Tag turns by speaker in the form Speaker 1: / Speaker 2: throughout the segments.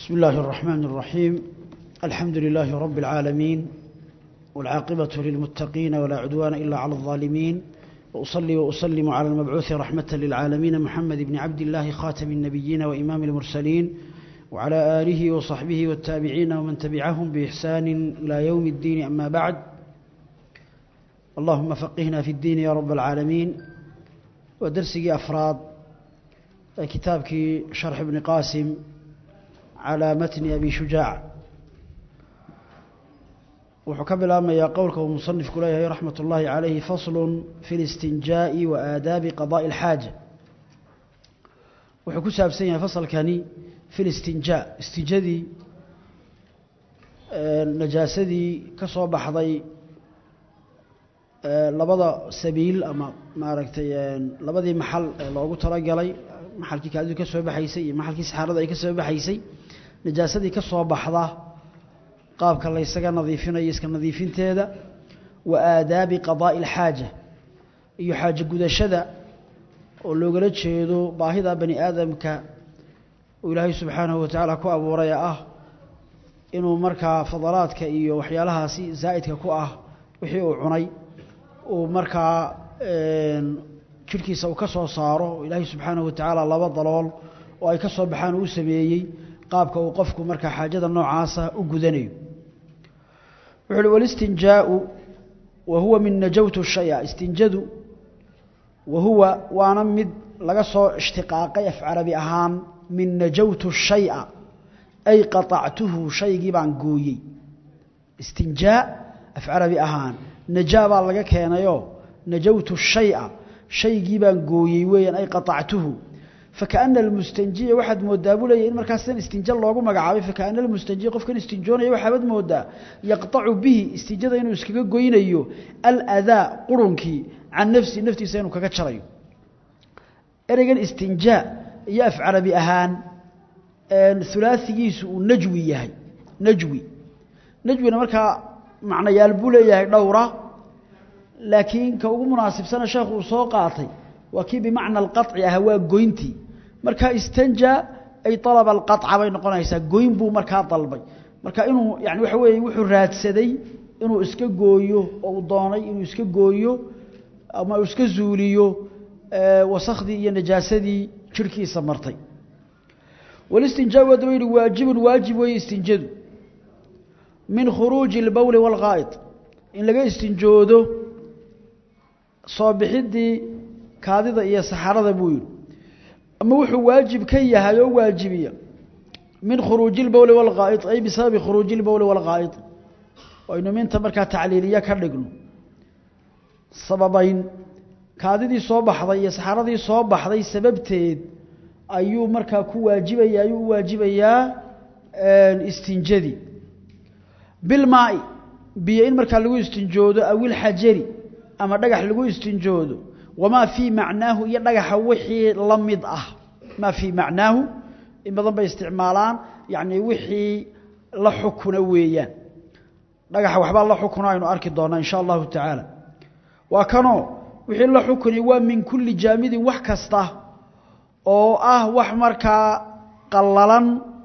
Speaker 1: بسم الله الرحمن الرحيم. الحمد لله رب العالمين، والعاقبة للمتقين ولا عدوان إلا على الظالمين، وأصلي وأسلم على المبعوث رحمة للعالمين محمد بن عبد الله خاتم النبيين وإمام المرسلين، وعلى آله وصحبه والتابعين ومن تبعهم بإحسان إلى يوم الدين. أما بعد، اللهم فقهنا في الدين يا رب العالمين. ودرسي أفراد كتابك شرح ابن قاسم على متن أبي شجاع، وحكم أما يا قولك ومصنف كليه رحمة الله عليه: فصل في الاستنجاء وآداب قضاء الحاجة. وحكو سابسين فصل كاني في الاستنجاء، استنجادي نجاسدي كصوب حضي لبضا سبيل أما ما ركتي لبضي محل لو قلت رجلي محل كي كادو كسب بحيسي محل كي سحرة ذي كسب بحيسي نجاسدي كصوب حضا قاب كلا يسقى نظيفين يسقى نظيفين تهذا. وآداب قضاء الحاجة يحاج جود الشذا ولو قلت شيء باهظا بني آدم ك وإلهي سبحانه وتعالى كو أبو رياءه إنه مركا فضلات كأي وحيالها زائد كواه وحيو عني ومركا شركي سو كسو صاروا إلهي سبحانه وتعالى الله ضلال وأي كسو بحانه وسميي قابك وقفك مركا حاجة النوع عاصة وجذني. والاستنجاء وهو من نجوت الشيء استنجد وهو وانمد لقصو اشتقاق يفعل بأهان من نجوت الشيء أي قطعته شيء جبان قوي. استنجاء أفعل بأهان نجاب الله كان يو نجوت الشيء شيء جبان قوي وين أي قطعته. فكأن المستنجي واحد مودابو لي إن مركزين استنجا الله قم قعابي. فكأن المستنجي قف كان استنجون واحد مودا يقطع به استنجاد إنه يسكجا قوين أيو الأذى قرنكي عن نفسي سينو ككتشريو. إرجال استنجاء يفعل بأهان ثلاثي نجوي يهي نجوي مركا معنى يالبولي يهي دورة، لكن كأو مناسب سنة شيخ وصوقاتي وكي بمعنى القطع هو قوينتي مركا استنجى أي طلب القطع بين قنايسا قوين بو مركا طلبي مركا إنه يعني وحو راد سدي إنه اسك قويو أو ضاني إنه اسك قويو أو ما اسك زوليو وسخدي نجاسدي شركي سمرتي. والاستنجاء ودويل واجب ويستنجد من خروج البول والغائط. إن لقى استنجوده صابحدي كاذا إيا سحرة بويل. أما وحو واجب كي هايو واجبية من خروج البول والغائط أي بسبب خروج البول والغائط. وإنه من تمركة تعليلية كالرقل سببين كاذا صوبح ذي سحرة ذي صوبح ذي سببتين أيو مركا كو واجبية أيو واجبية الاستنجادي بالماء بيئين مركا لغو استنجوده أو الحجري أما دقح لغو استنجوده وما في معناه يدقح وحي لمض ما في معناه إما ضم باستعمالان يعني وحي لحكنا ويان دقح وحبا الله حكنا إنه أركي دونا إن شاء الله تعالى. وكانوا وحي لحكنا ومن كل جامد وحكسته oo wax marka qallalan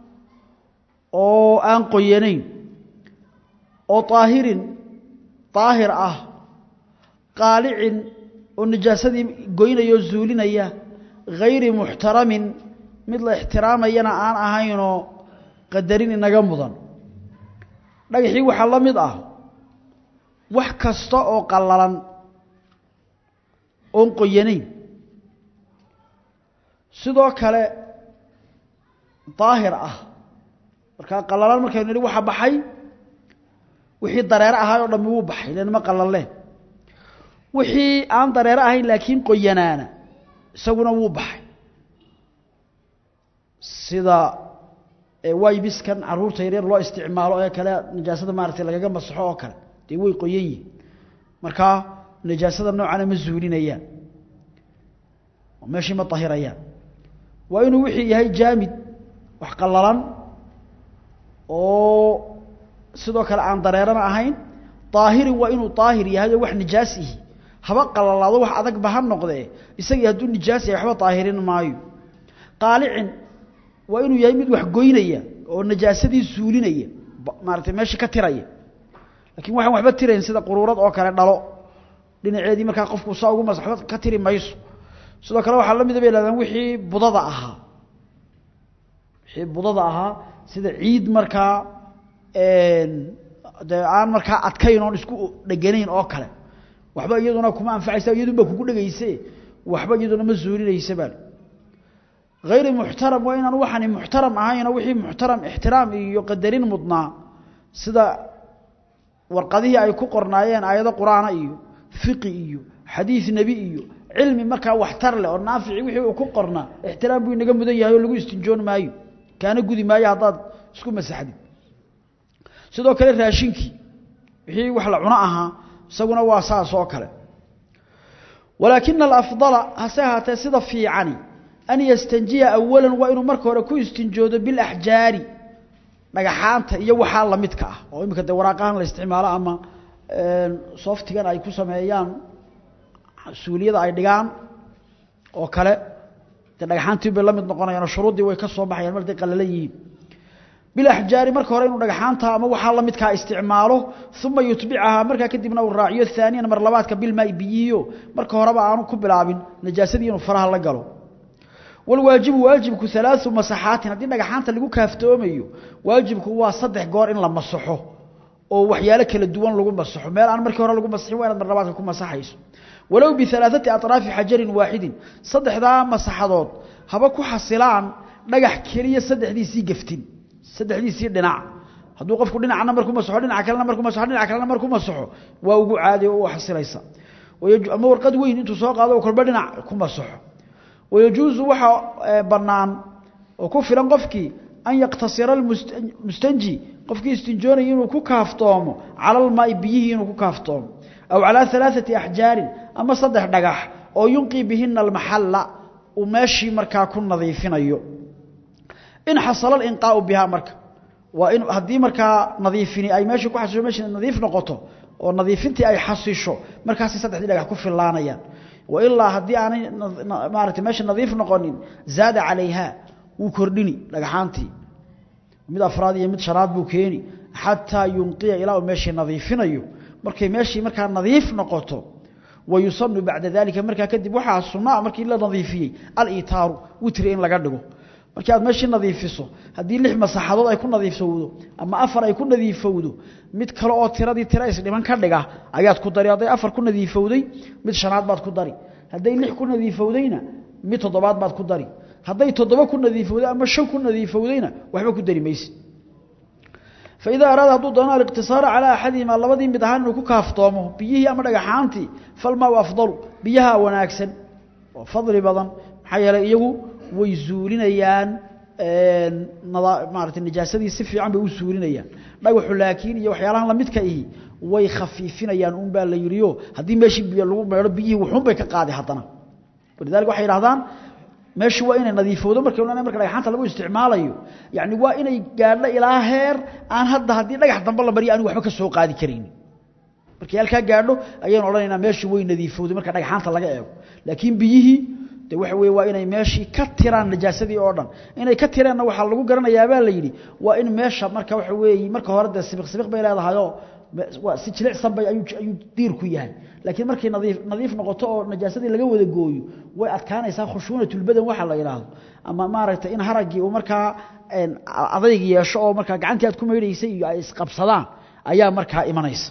Speaker 1: oo aan qoyanayn oo taahir qaali'in oo najaasadii goynayo zuulinaya غير muhtaramin mid la ixtiraamayana aan ahayno qadarin inaga mudan. dhagaxii waxa la mid wax kasta oo qallalan oo qoyanayn sidoo kale daahir marka qallalan markay niri waxa baxay wixii dareer ahaa oo dhammi wuu baxay leena ma qallaleen. wixii aan dareer ahayn laakiin qoyanaana isaguna wuu baxay sida waybiskan caruurta yaryar loo isticmaalo ee kale nijaasada maartay lagaga masaxo oo kale tii way qoyayeen marka nijaasada noocan ma zuulinayaan meeshii ma tahirayaan. وإنه وحي يهي جامد وحقللا أو سدوك الآن ضريرنا أهين طاهر وإنه طاهر يهي وح نجاسه هبقى الله وح أذك بها النقضة يسيي هدو نجاسه يحوى طاهرين مايو. قالع وإنه يمد وح قوينية oo najaasadii suulinaya maartay meeshii ka tiraya laakiin waxaan waxba tirayn sida quruurad oo kale dhalo dhinaceedii marka qofku soo ugu masaxo ka tiri mayso sidoo kale waxa la mid ah beeladan wixii budada ahaa sida ciid marka aan marka adkayn oo isku dhaganayn oo kale waxba iyaduna kuma anfacaysa iyaduna kugu dhagaysay waxba iyaduna ma zuulinaysa bal غير محترم وإن وحني محترم أهين وحي محترم احترام يقدرين مضنا سدا ورقضيه أي كقرنايين آيات قرآن إيو فقه إيو حديث نبي إيو علمي مركا واحتر له والنافع وحي وكقرنا احترام بي نقم بدن يهيو لقو استنجون مايو كان قدي ما يعطاد اسكو مساحدي سدا كلا راشينكي وحي وحلا عناها سقنا واساس وكلا ولكن الأفضل هساها تسيد في عني أن يستنجي أولا وإنه مركه ركو يستنجود بالأحجار dhagaxaanta iyo waxa la midka ah oo imika waraaqahan la isticmaalo ama software ay ku sameeyaan suuliyada ay dhigaan oo kale dhagaxaantii bay la mid noqonayaan shuruudii way ka soo baxayaan markay qalalayeen bil ahjaari marka hore inuu dhagaxaanta ama waxa la midka isticmaalo thumma yutbi'aha marka kadibna uu raaciyo thaniyan mar labaadka bil ma ibiyo marka horeba aanu ku bilaabin najaasadii inuu faraha la galo والواجب واجبك 3 مساحات hadii dhagaxaanta lagu kaaftoomayo waajibku waa 3 goor in la masaxo oo waxyaalo kala duwan lagu masaxo meel aan markii hore lagu masaxin waa inaad mar labaad ku masaxayso walaw bi 3 atraaf hajar waahid saddexda masaxadood haba ku xasilaan dhagax kaliya saddexdiisii gaftin saddexdiisii dhinac haduu qofku dhinacna markuu masaxo dhinac kalena markuu masaxo dhinac kalena markuu masaxo waa ugu caadi oo xasilaysa ama warqad weyn intuu soo qaado kolba dhinac ku masaxo ويجوز وحا بنان وكفر قفكي أن يقتصر المستنجي قفكي استنجون ينو كافتوم على الماء بيه ينو كافتوم أو على 3 أحجار أما صدح دقاح أو ينقي بهن المحل وماشي مركا كن نظيفين أيو إن حصل الإنقاء بها مركا وإن هدي مركا نظيفين أي ماشي كحسو ماشي نظيف نقطه ونظيفينتي أي حصيشو مركا صدح دقاح كفر لانيان وإلا هدي أنا مارتي ماشي نظيف نقولين زاد عليها وكردني لقحانتي مد أفراد يمد شراد بوكيني حتى ينقي إلى ماشي نظيفين أيو مركي ماشي مركا نظيف نقطه ويصن بعد ذلك مركا كدب وحا الصناع مركي إلا نظيفيه الإيتار وترين لقدقه مركي هاد ماشي نظيفيسو هدي اللي مساحدود أيكون نظيف سودو أما أفر أيكون نظيف فودو mid kale oo tiradii tirays dhiman ka dhiga ayaad ku dari haday 4 ku nadiifowday mid 5 baad ku dari haday 6 ku nadiifowdayna mid 7 baad ku dari haday 7 ku nadiifowday ama 5 ku nadiifowdayna waxba ku dari maysid فإذا أراد ضدنا الاقتصار على أحدهما لبدين بدهان إنه كافتومه بيه أما دغحانتي فالماء أفضل بيها وناكسن وفضل بدن حيلا iyagu way zuulinayaan maartay najaasadii si fiican bay u suulinayaan dhagaxu laakiin iyo waxyaalahan la midka ah way khafiifinayaan un baa la yiriyo hadii meeshii biyo lagu meelo biyihii wuxuu bay ka qaadi hadana walidaalka waxay yiraahdaan meeshii waa inay nadiifoodo markii dhagaxanta lagu isticmaalayo yaani waa inay gaadho ilaa heer aan hadii dhagax dambe la bariyo aan waxba ka soo qaadi karin markii halka gaadho ayaan oranaynaa meeshii way nadiifoodo marka dhagaxanta laga eego laakiin biyihii waxa weey waa inay meeshii ka tiraan najaasadii oo dhan inay ka tiraan waxa lagu garanayaa baa la yiri waa in meesha marka waxa weey marka hore sibiq bay leedahay waa si jilicsan bay ayuu diir ku yahay laakiin markii nadiif noqoto oo najaasadii laga wada gooyo way adkaanaysaa khushuunatul badan waxa la yiraahdo ama maaragtay in haragii uu marka adayg yeesho oo marka gacantii aad ku meereysay iyo ay isqabsadaan ayaa marka imanaysa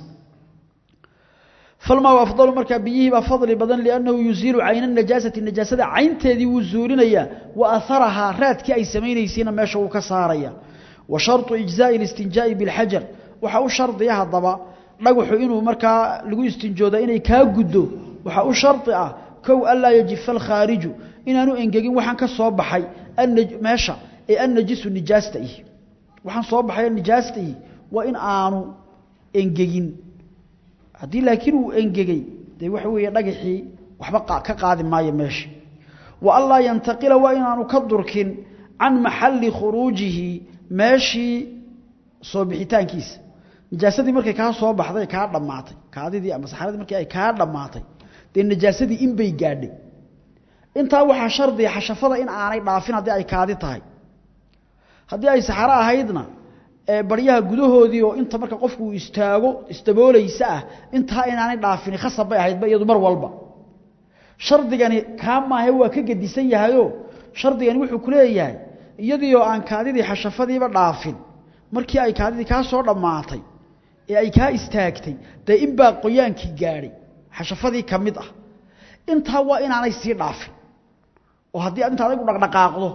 Speaker 1: فالماء أفضل مركا بيه بفضل بدن لأنه يزيل عين النجاسة عين تذي وزولنيا وأثرها راتك أي سمينيسين ماشا وكساريا وشرط إجزاء الاستنجاء بالحجر وحاو شرط ياها الضبا لقوحو إنه مركا لقو استنجودا إنه كاقدو وحاو شرط كو ألا يجف الخارج إنه إنجاقين وحان كصوب حي ماشا النجس النجاسة وحان صوب حي النجاسة وإن آنو إنجاقين hadii laakiin uu engegay day wax weeye dhagaxii waxba ka qaadi maayo meesha wa Allah yantaqila wa inaanu ka durkin an mahalli khurujihi meeshi soo bixitaankiisa najaasadii markay ka soo baxday ka dhamaatay kaadidii ama saxaradii markii ay ka dhamaatay de najaasadii in bay gaadhay inta waxa shardi xashafada in aanay dhaafin hadii ay kaadi tahay haddii ay saxaro ahaydna baryaha gudahoodii oo inta marka qofku uu istaago istaboolaysa ah inta inaanay dhaafin khasab bay ahayd iyadu mar walba shardigani kaamaahe waa ka gedisan yahayo shardigani wuxuu ku leeyahay iyadii oo aan kaadidii xashafadiiba dhaafin markii ay kaadidii ka soo dhamaatay ee ay ka istaagtay day in baa qoyaankii gaaray xashafadii kamid ah inta waa inaanay sii dhaafin oo haddii inta adigu dhaqdhaqaaqdo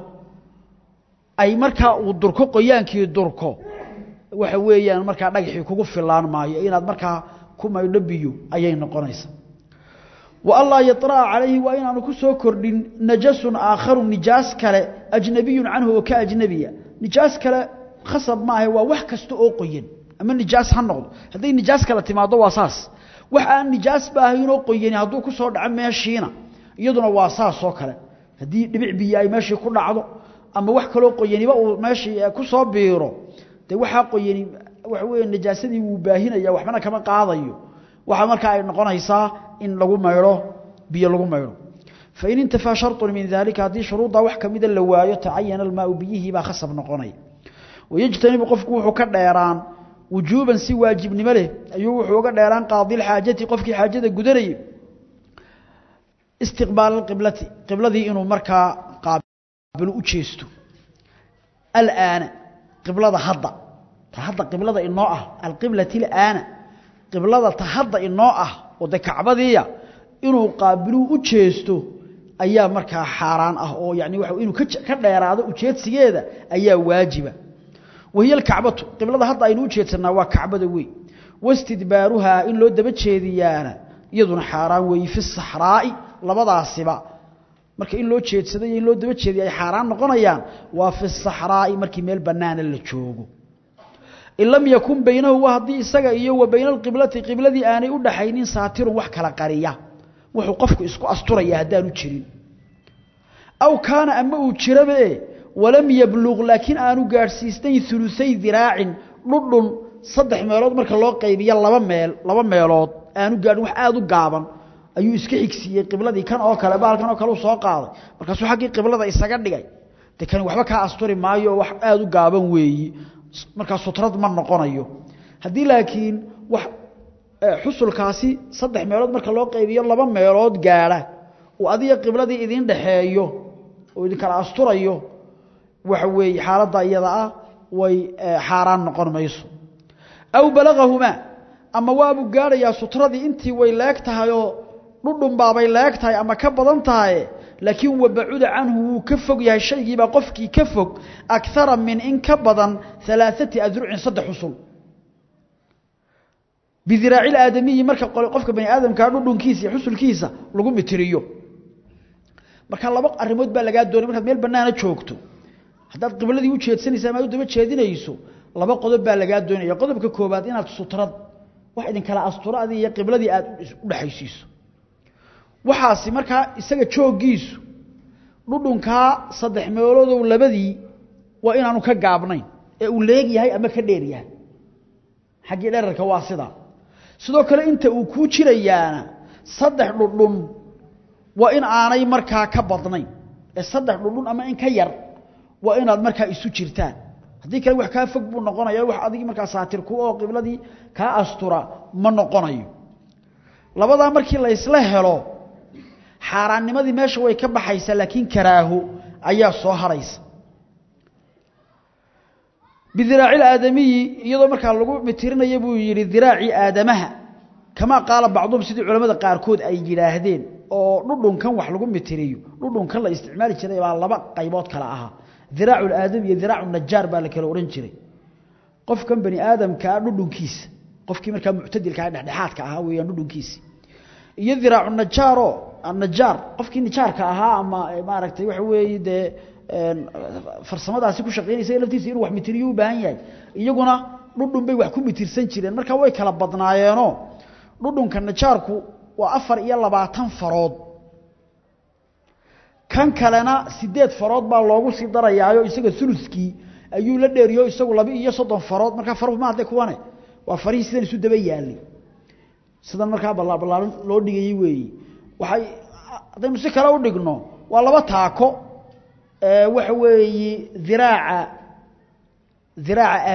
Speaker 1: ay marka uu durko qoyaankii durko waxa weeyaan marka dhagaxii kugu filaan maayo inaad marka ku maydho biyo ayay noqonaysaa wa alla yatra alayhi wa inaanu ku soo kordhin najasun aakharu nijaas kale ajnabiyun anhu ka ajnabiya nijaas kale khasab maahay waa wax kasto oo qoyan ama nijaas ha noqdo haday nijaas kale timaado waa saas wax aan nijaas baahayn oo qoyan haduu ku soo dhaco meeshiina iyaduna waa saas oo kale hadii dhibic biyo ay meeshii ku dhacdo ama wax kale oo qoyaniba uu meeshii ku soo biiro de waxa qoyani wax weey najaasadii uu baahinaya waxbana kama qaadayo waxa marka ay noqonaysaa in lagu mayro biyo lagu mayro fa in intafa shartun min dhalika hadii shuruuda wax kamida la waayo taayana almaa bihi ba khasab noqonay wayajtanibu qofku wuxuu ka dheeraan wujuban si waajibnimo leh ayuu wuxuu uga dheeraan qaadil haajati qofkii haajada gudanay istiqbaal qiblati qibladii inuu marka qaabil u jeesto الآن قبلة هضة تهضة قبلة النوعة القبلة الآن قبلة تهضة النوعة وده كعبة دي إنه قابلوا وجهستو أيام مركها حاران أو يعني إنه كذا يراده وجهت سيادة أيام واجبة وهي الكعبة قبلة هضة إنه وجهتنا وكعبة دوي واستدبارها إن لو دبت شيديانا يظن حاران وي في الصحراء لبضع السباع marka in loo jeedsaday in loo daba jeediyo ay xaraan noqonayaan waa fi saxraa markii meel banaan la joogo illam yakun baynahu wa hadii isaga iyo wa baynal qiblati qibladii aanay u dhaxaynin saatirun wax kala qariya wuxuu qofku isku asturaya hadaan u jirin aw kaana ama uu jirabe walam yablugh laakin aanu gaarsiisnay thuluthai dhiraa'in dhudhun saddex meelood marka loo qaybiyo laba meelood aanu gaarin wax aad u gaaban ayuu iska xigsiiyay qibladii kan oo kale baalkan oo kale soo qaaday markaas waxa qiblada isaga dhigay dekan waxba ka asturi maayo wax aad u gaaban weeyi markaas sutrad ma noqonayo hadii laakiin wax xusulkaasi saddex meelood marka loo qaybiyo laba meelood gaara oo adiga qibladii idin dhaxeeyo oo idin kala asturayo waxa weey xaaladda iyada ah way xaraan noqon mayso aw balagahuma ama waabu gaaraya sutradii intii way leegtahay oo dhudhun baabay leegtahay ama ka badan tahay laakiin wabacuda anhu ka fog yahay shaygiiba qofkii ka fog akthara min in ka badan 3 adru'in saddex usul bidiraa'i aadami marka qofka bani aadamka dhudhunkiisa iyo xusulkiisa lagu mitiriyo marka laba arimood baa laga doonay marka meel banaana joogto hadaad qibladii u jeedsanaysa ama u daba jeedinayso laba qodob baa laga doonay qodobka koobaad inaad sutrad wax idin kala asturaadi iyo qibladii aad u dhaxaysiiso waxaasi marka isaga joogiisu dhudhunka saddex meelood oo labadii waa inaanu ka gaabnayn ee uu leeyahay ama ka dheer yahay xaqii dheerka waa sidoo kale inta uu ku jirayaana saddex dhudhun waa in aanay marka ka badnayn ee saddex dhudhun ama in ka yar waa inaad marka isu jirtaan hadii kale wax ka fog buu noqonayaa wax adigi marka saatir ku oo qibladii ka astura ma noqonayo labada markii la isla helo xaaraannimadii meesha way ka baxaysaa laakiin karaaho ayaa soo haraysa bidiraa'i aadami iyadoo marka lagu mitirinayo buu yiri diraaci aadamaha kama qaala bacdum sidii culimada qaar kood ay yiraahdeen oo dhudhunkan wax lagu mitiriyo dhudhunkan la isticmaali jiray baa laba qaybood kala ahaa diraacu aadami iyo diraacu najjar baa la kala oran jiray qofkan bani aadamka dhudhunkiisa qofkii marka mu'tadilka ah dhexdhexaadka ahaa weeyaan dhudhunkiisa iyo diraacu najjaro النجار qofkii nijaarka ahaa ama maaragtay waxa weeyde farsamadaasi ku shaqeynaysa laftiisa inuu wax mitiriyo u baahan yahay iyaguna dhudhun bay wax ku mitirsan jireen marka way kala badnaayeeno dhudhunka nijaarku waa 24 farood kan kalena 8 farood baa loogu sii darayaayo isaga thuluthkii ayuu la dheeriyo isagu 12 farood marka faruhu ma hadda kuwane waa fariisidan isu daba yaalay sidan marka balaaran loo dhigay weey waxay hadaynu si kala u dhigno waa laba taako waxa weeye diraaca ذراع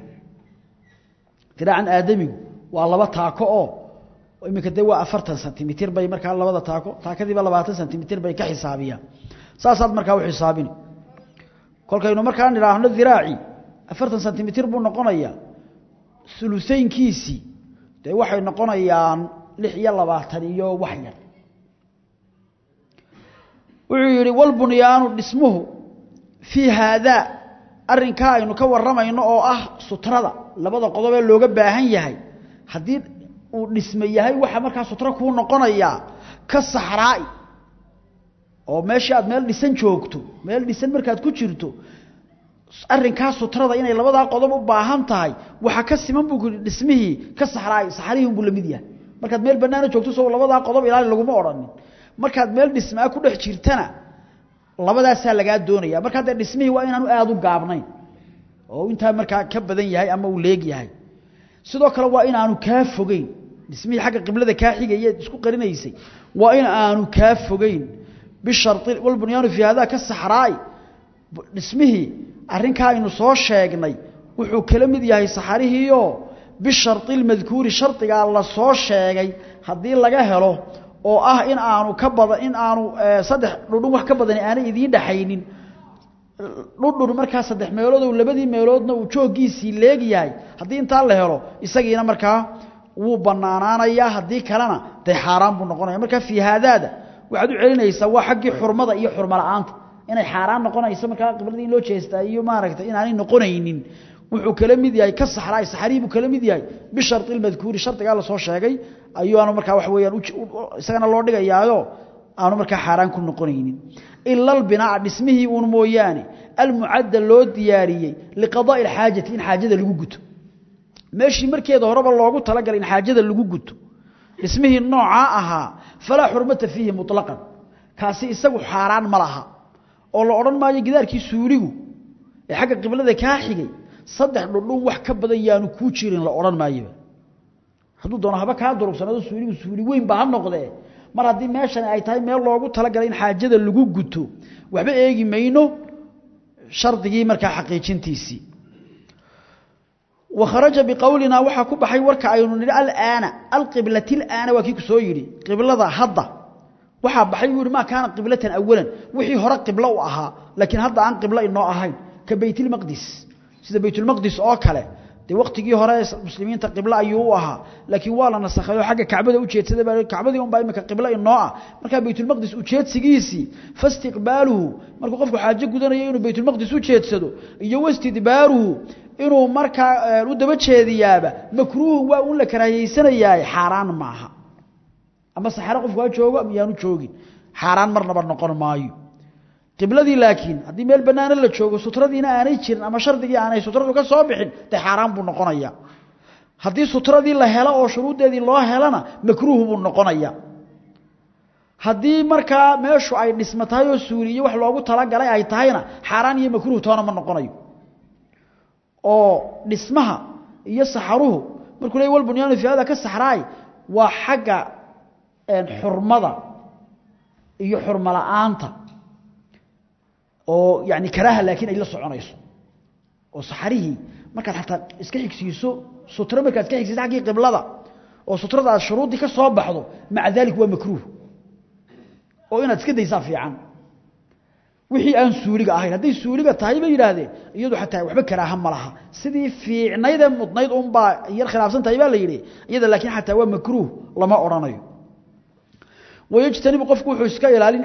Speaker 1: آدمي والله تاكو imika day waa 40 sentimitir bay marka labada taakadiiba 20 sentimitir bay ka xisaabiyaa saasaad marka u xisaabini kolkaynu markaa niraahno diraaci 40 sentimitir buu noqonayaa sulusaynkiisi day waxay noqonayaan 26 iyo wax yar wuxuu yiri wal bunyaanu dhismuhu fi hada arrinka aynu ka waramayno oo ah sutrada labada qodob ee looga baahan yahay hadii uu dhismayahay waxa markaa sutra ku noqonaya ka saxraay oo meesha aad meel dhisan joogto meel dhisan markaad ku jirto arrinka sutrada inay labada qodob u baahan tahay waxa ka siman buu dhismihii ka saxraay buu la mid yahay markaad meel banaana joogto soo labada qodob ilaali lagu ma oranin markaad meel dhismaa ku dhex jirtana labadaas laga doonaya markaad dhismihii waa inaanu aad u gaabnayn oo inta markaa ka badan yahay ama uu leeg yahay sidoo kale waa inaanu ka fogeyn dhismihii xagga qiblada ka xigay isku qarinaysay waa in aanu ka fogeyn bisharti wal bunyaanu fi hada ka saxraay dhismihii arrinka aynu soo sheegnay wuxuu kala mid yahay saxarihiyo bisharti madkuuri shartiga la soo sheegay hadii laga helo oo ah in aanu ka badan in aanu saddex dhudhun wax ka badan aan idin dhaxaynin dhudhun marka saddex meelood oo labadii meeloodna uu joogiisii leeyahay hadii inta la helo isagiina marka wuu banaanaanaya hadii kalena day xaraan buu noqonaya marka fi hadaada waxaad u celinaysaa waa xaqi xurmada iyo xurma la'aanta inay xaraan noqonayso marka qibladii in loo jeestaa iyo maaragtay inaanay noqonaynin wuxuu kala mid yahay ka saxariibu kala mid yahay bisharti madkuuri shartiga la soo sheegay ayuu aanu marka wax weeyaan isagana loo dhigayaayo aanu marka xaraan ku noqonaynin illa albinaa dhismihi uun mooyaane almuadda loo diyaariyay liqadaa alhaajati in haajada lagu guto meeshii markeeda horeba loogu tala galay in haajada lagu guto dhismihi nooca aha fala hurmata fihi mutlaqan kaasi isagu xaraan ma laha oo la oran maayo gidaarkii suuligu ee xagga qiblada ka xigay saddex dhudhun wax ka badan yaanu ku jirin la oran maayo haduu doono haba ka durugsanado suuli weyn baa noqday mar hadii meeshan ay tahay meel loogu tala galay in haajada lagu guto waxba eegi mayno shardigii marka xaqiijintiisi وخرج بقولنا waxa ku baxay warka aynu niri al-aana al-qiblati al-aana waa kii soo yiri qiblada hadda waxa baxay yiri ma kaana qiblatan awalan wixii hore qibla u ahaa laakiin hadda aan qibla inoo ahayn ka baytul maqdis sida baytul maqdis oo kale de waqtigii hore muslimiinta qibla ayuu u ahaa laakiin waa la nasakhayo xagga kacbada u jeedsaday baa kacbadii un baa imika qibla inoo ah marka baytul maqdis u jeedsigiisi fastiqbaaluhu marka qofku xaajo gudanayo inuu baytul maqdis u jeedsado iyo wastidbaaruhu inuu marka u daba jeediyaaba makruuh waa uu la karaahaysanayay xaraan maaha ama saxara qofku waa joogo ama yaanu joogin xaraan marnaba noqon maayo qibladii laakiin hadii meel banaan la joogo sutradiina aanay jirin ama shardigii aanay sutradu ka soo bixin ta xaraan buu noqonaya hadii sutradii la helo oo shuruudeedii loo helana makruuh buu noqonaya hadii marka meeshu ay dhismatahay oo suuriyo wax loogu tala galay ay tahayna xaraan iyo makruuh toona ma noqonayo oo dhismaha iyo saxaruhu markuu leeyahay wal bunyaanu fi hada ka saxraay waa xaga xurmada iyo xurma la'aanta oo yaani karaaha laakiin ay la soconayso oo saxarihi markaad xataa iska xigsiiso sutra markaad iska xigsiiso xaqii qiblada oo sutrada shuruudi ka soo baxdo maca dalik waa makruuh oo inaad iska daysaa fiican wixii aan suuliga ahayn haday suuliga tahay ba yiraahdeen iyadu xataa waxba karaaha ma laha sidii fiicnayda mudnayd un baa yar khilaafsan tahay baa la yiri iyada laakiin xataa waa makruuh lama oranayo wayajtanibu qofku wuxuu iska ilaalin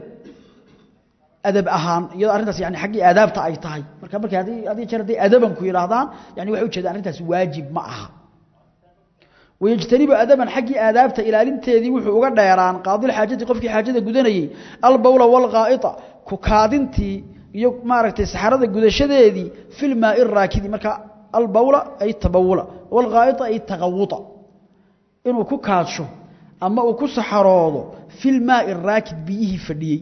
Speaker 1: adab ahaan iyada arintaas yaani xaqi aadaabta ay tahay marka hadii jeeray adaban ku yiraahdaan yaani waxay u jeedaan arintaas waajib ma aha ويجتنب أدبا حقي آدابته إلى لنتذي وحوق الديران قاضي الحاجة قفك حاجة قدني البولة والغائطة كوكادنتي يوك ماركتي سحرة قدشدي في الماء الراكد مركا البولة أي التبولة والغائطة أي التغوطة إنه كوكادشو أما أكو سحراضه في الماء الراكد بيه فرديه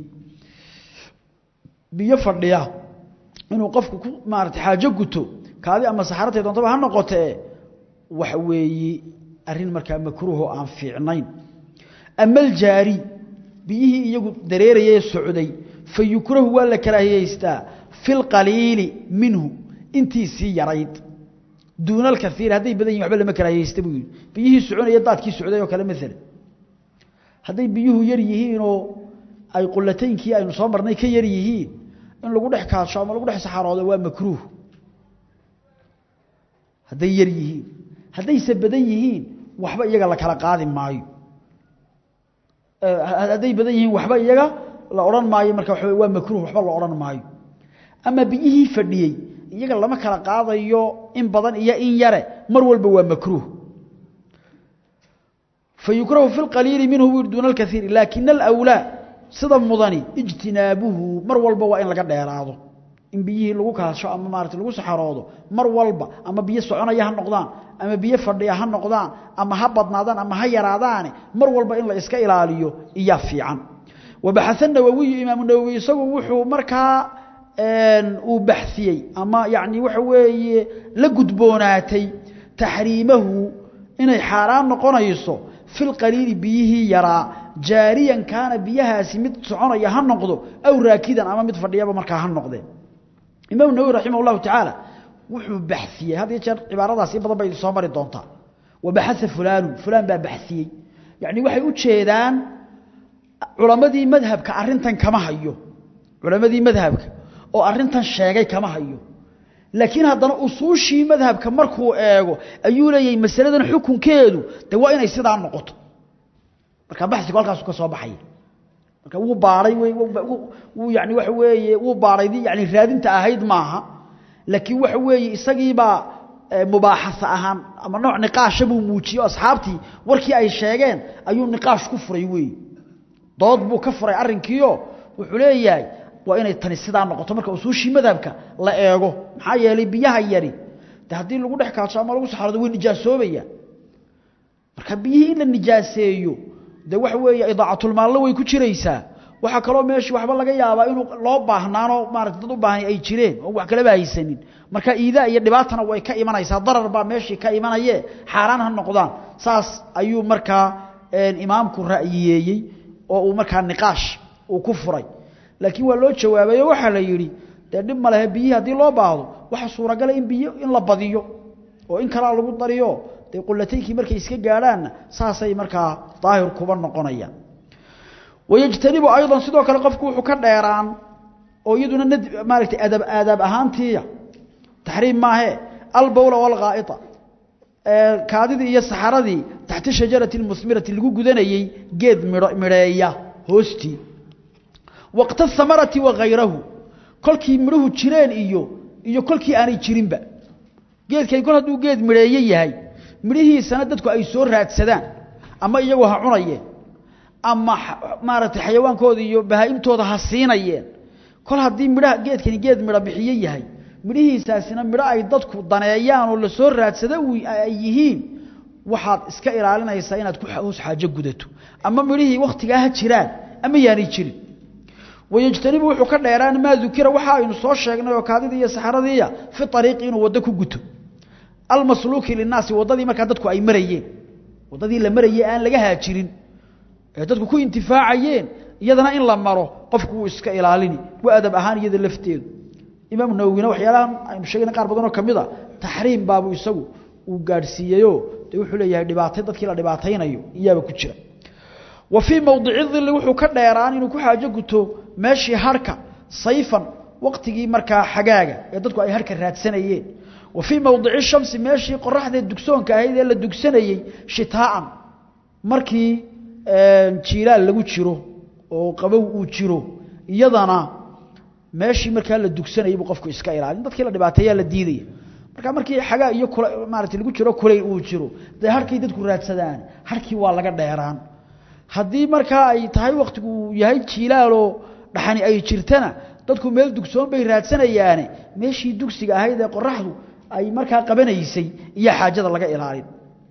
Speaker 1: بيفرديه إنه قفك ماركتي حاجة قدو كاذي أما سحرته يدون طبعا هنقطة وحوي أرين مركا مكروه عن فيعنين أما الجاري بيه يقول دريري السعودي فيكره ولا كراهيه يستا في القليل منه intii si yarayd دون الكثير هذي بدن يحبل لما كراهيه يستبوي بيه سعون يضاد كي سعودي وكلام مثلا هذي بيه يريهين أي قلتين كي أي نصامرني كي يريهين إن لو قد حكى شام لو قد حسحر هذا هو مكروه هذي يريهين هذي سبديهين وحبا يجا لك على قادم معي هذي بديهين وحبا يجا لا أوران معي مركب هو مكروه وحبا لا أوران معي أما بيه فديي iyaga lama kala qaadayo in badan iyo in yare mar walba waa makruh fayukrahu fil qalil minhu dun al kathir lakin al awla sida mudani ijtinabuhu mar walba waa in laga dheeraado in biyihi lagu kaasho ama maartay lagu saxaroodo mar walba ama biyo soconaya ha noqdaan ama biyo fadhiya ha noqdaan ama ha badnaadaan ama ha yaraadaan mar walba in la iska ilaaliyo iya fiican wabaxathan nawawi imam nawawi isagu wuxuu markaa وبحثي أما يعني وحوي لقدبوناتي تحريمه إن حرام نقنيصه في القليل بيه يرى جاريا كان بيها سمت سعنا يهنقضه أو راكدا أما متفرديا بمركا هنقضه إمام النووي رحمه الله تعالى وحو بحثي هذه عبارة سيبضا بين صامر الدونتا وبحث فلان بحثي يعني وحي أتشيدان علماء مذهب كأرنتا كما هيو علماء مذهبك oo arintan sheegay kama hayo laakiin hadana usuushii madhabka markuu eego ayuu leeyahay mas'aladan xukunkeedu de waa inay sidaa noqoto marka baxsiga halkaas ka soo baxay marka uu baaray uu yani wax weeye uu baaraydii yani raadinta ahayd maaha laakiin wax weeye isagii ba mubaaxasa ahaan ama nooc niqaash buu muujiyo asxaabtii warkii ay sheegeen ayuu niqaash ku furay weey dood buu ka furay arrinkiyo wuxuu leeyahay waa inay tani sidaa noqoto marka usuushii madhabka la eego maxaa yeelay biyaha yari hadii lagu dhex kaaso ama lagu saxarado way nijaasoobaya marka biyihii la nijaaseeyo de wax weeye idaacatul maal way ku jireysaa waxa kale oo meeshii waxba laga yaabaa inuu loo baahnaano maaragtay dad u baahan ay jireen oo wax kale baahaysanin marka iida iyo dhibaatana way ka imanaysaa darar baa meeshii ka imanayee xaraan ha noqdaan saas ayuu marka imaamku ra'yiyeeyay oo uu marka niqaash uu ku furay laakiin waa loo jawaabay waxa la yiri dib ma laha biyo hadii loo baahdo waxa suuragal in biyo in la badiyo oo in kala lagu dariyo de qullatayki markay iska gaaraan saasay marka daahir kuba noqonayaan wayajtanibu aydan sidoo kale qofku wuxuu ka dheeraan oo iyaduna maaragtay adab ahaantiya tahriim maahe albawla wal ghaa'ita kaadidii iyo saxaradii taxta shajarati musmirati lagu gudanayay geed mireeya hoostii وقت الثمرة وغيره كل كي مره جيران iyo kolkii aanay jirinba geedkay kol haduu geed mireeyay yahay mirihiisana dadku ay soo raadsadaan ama iyagu ha cunayeen ama maaragtay xayawaankooda iyo bahaa'imtooda ha siinayeen kol hadii miraha geedkani geed mira bixiyay yahay mirihiisaasina mira ay dadku daneeyaan oo la soo raadsada ay yihiin waxaad iska ilaalinaysaa inaad ku hoos xaajo gudato ama mirihii waqtiga ha jiraan ama yaanay jirin ويجتنبه وحو كدheeraan ma dukira waxa aynu soo sheegnay oo kaadida iyo saxaradiya fi tariiq inuu wada ku guto almasluuki linaas wadadii marka dadku ay marayeen wadadii la marayay aan laga haajirin ee dadku ku intifaacayeen iyadana in la maro qofku uu iska ilaalini waa adab ahaan iyada lafteedu imaam nawwina waxyaalahan aynu sheegnay qaar badan oo kamida tahriim baabu isagu uu gaarsiiyayo wuxuu leeyahay dhibaato dadkii la dhibaataynayo iyaba ku jira وفي موضع الظل وحو كدheeraan inuu ku xaajo guto meeshii harka sayfan waqtigii marka xagaaga ee dadku ay harka raadsanayeen وفي موضع الشمس meeshii qoraxda dugsoonka ahayd ee la dugsanayay shitaan markii jiilaal lagu jiro oo qabow uu jiro iyadana meeshii marka la dugsanayay qofku iska ilaalin dadkii la dhibaateeyaa la diiday markii xagaa iyo maartay lagu jiro kulay uu jiro de harkii dadku raadsadaan harkii waa laga dheeraan haddii markaa ay tahay waqtigu yahay jiilaalo dhaxani ay jirtana dadku meel dugsoon bay raadsanayaan meeshii dugsiga ahayd ee qoraxdu ay markaa qabanaysay iyo xaajada laga ilaalin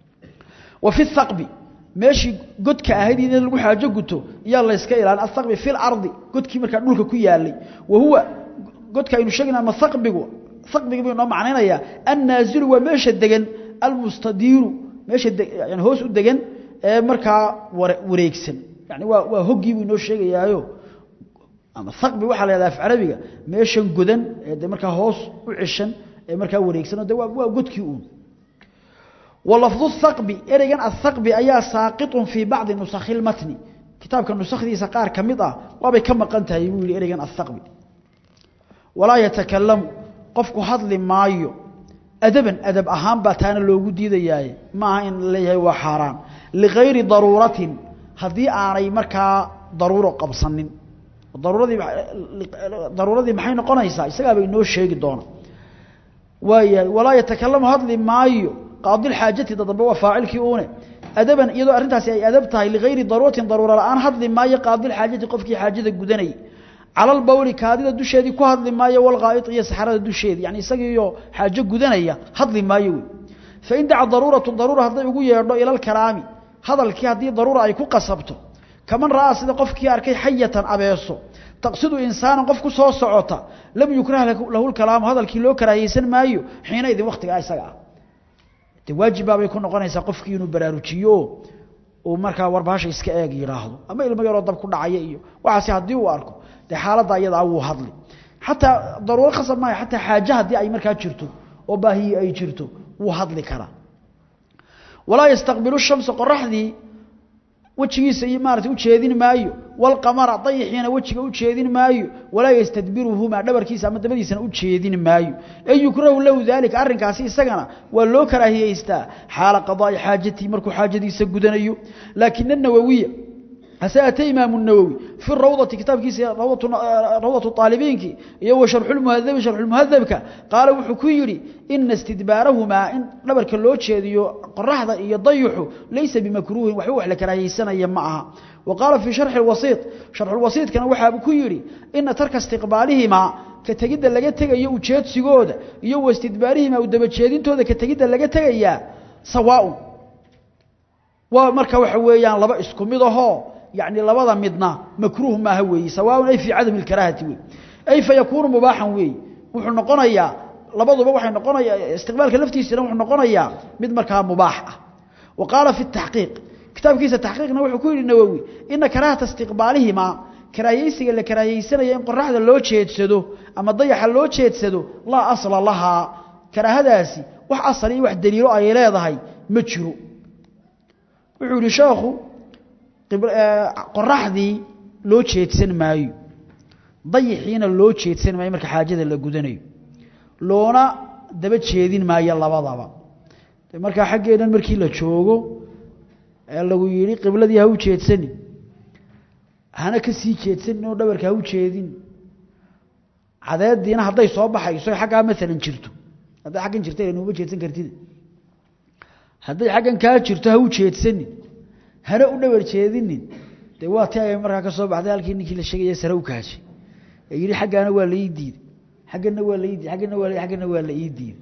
Speaker 1: وفي الثقب meeshii godka ahayd in lagu xaajo guto iyo la iska ilaalin الثقب في الارض godkii markaa dhulka ku yaalay wahuwa godka aynu sheegnaa ma thaqbigu bay noo macnaynaya an-nazil wa meesha degan al-mustadiru meesha yani hoos u degan ee marka wareegsan yani waa hoggii uu noo sheegayaayo ama thaqbi waxa la yiraahdaa af Carabiga meeshan godan ee marka hoos u cishan markaa wareegsano waa godkii uun walafdu thaqbi ereygan athaqbi ayaa saaqitun fi ba'd nusakh al-matn kitaabka nusakhdiisa qaar kamid ah waabay ka maqan tahay buu yiri ereygan athaqbi wala yatakallamu qofku hadli maayo adaban adab ahaan baa taana loogu diidayaa ma in leeyahay waa xaraan li ghayri daruratin hadii aanay markaa daruuro qabsanin daruuradii maxay noqonaysaa isaga bay noo sheegi doona waaya wala yatakallamu hadli maayo qaadi xaajati dadba waa faacilkii uune adaban iyadoo arintaasi ay adab tahay li ghayri daruratin daruura la'aan hadli maayo qaadi xaajati qofkii xaajada gudanay على البول كاديده دشيدي ku hadli maayo wal qaa'id iyo saxarada dusheedi yani isagiyo xaajo gudanaya hadli maayo fa inda daruratu darura haday ugu yeedho ila kalaami hadalkii hadii darura ay ku qasabto kaman raa sida qofkii arkay hayatan abeeso taqsidu insaan qof ku soo socota lam yukrah lahu kalaam hadalkii loo karaayeysan maayo xiinaydii waqtiga isaga ah te waajiba bay ku noqonaysaa qofkii inuu baraarujiyo oo markaa warbaasha iska eeg yiraahdo ama ilmo yar oo dab ku dhacay iyo waxaasi hadii uu arko حالة أيضا أو هضلي حتى ضرورة خاصة ما حتى حاجة دي أي مركز جرتو وباهي أي جرتو وهضلي كرا ولا يستقبل الشمس قرح ذي وجهي سيمارة وجهين مايو والقمر طيحين وجهه وجهين مايو ولا يستدبره مع دبر كيس أما دبر يسنا وجهين مايو أي يكره له ذلك أرن كاسي سجنا ولو كره يستا حال قضاء حاجتي مركو حاجتي سجدنيو لكن النووية أسأتي إمام النووي في الروضة كتاب كيس روضة الطالبين كي يو شرح المهذب قال وحكيري إن استدبارهما إن نبر كلوتش قرح يضيحه ليس بمكروه وحوح لك رأي السنة يمعها وقال في شرح الوسيط كان وحاب كيري إن ترك استقبالهما كتجد لجت يو تشيد سجودة يو استدبارهما ودبتشيدين تودا كتجد لجت يا سواء ومركا وحويان لبا اسكو ميدهو يعني لبدا مدنا مكروه ما هو سواء أي في عدم الكراهه أي فيكون مباحا وحو نقونيا لبدوبا waxay noqonaya istiqbaalka laftiisana wuxuu noqonaya mid markaa mubaax ah وقال في التحقيق كتابkiisa tahqiiqna wuxuu ku yiri Nawawi in karaahata istiqbaalihima karaahaysiga la karaahaysanaya in qorraxda loo jeedsado ama dayaxa loo jeedsado la asla laha karaahadaasi wax asali wax daliilo ay leedahay ma jiro wuxuu yiri sheekhu qorraxdii loo jeedsan maayo dayixiina loo jeedsan maayo marka xaajada la gudanayo loona daba jeedin maayo labadaba marka xageedan markii la joogo ee lagu yiri qibladii ha u jeedsan hana ka sii jeedsan oo dhabarka ha u jeedin cadeediina haday soo baxayso xaga mesela jirto haday xagan jirtay inuu ma jeedsan kartid haday xagan ka jirto ha u jeedsan hana u dhabar jeedinin de waa taay markaa ka soo baxday halkii ninkii la sheegay sare u kaashay yiri xagaana waa la iidiid xagana waa la iidiid xagana waa la iidiid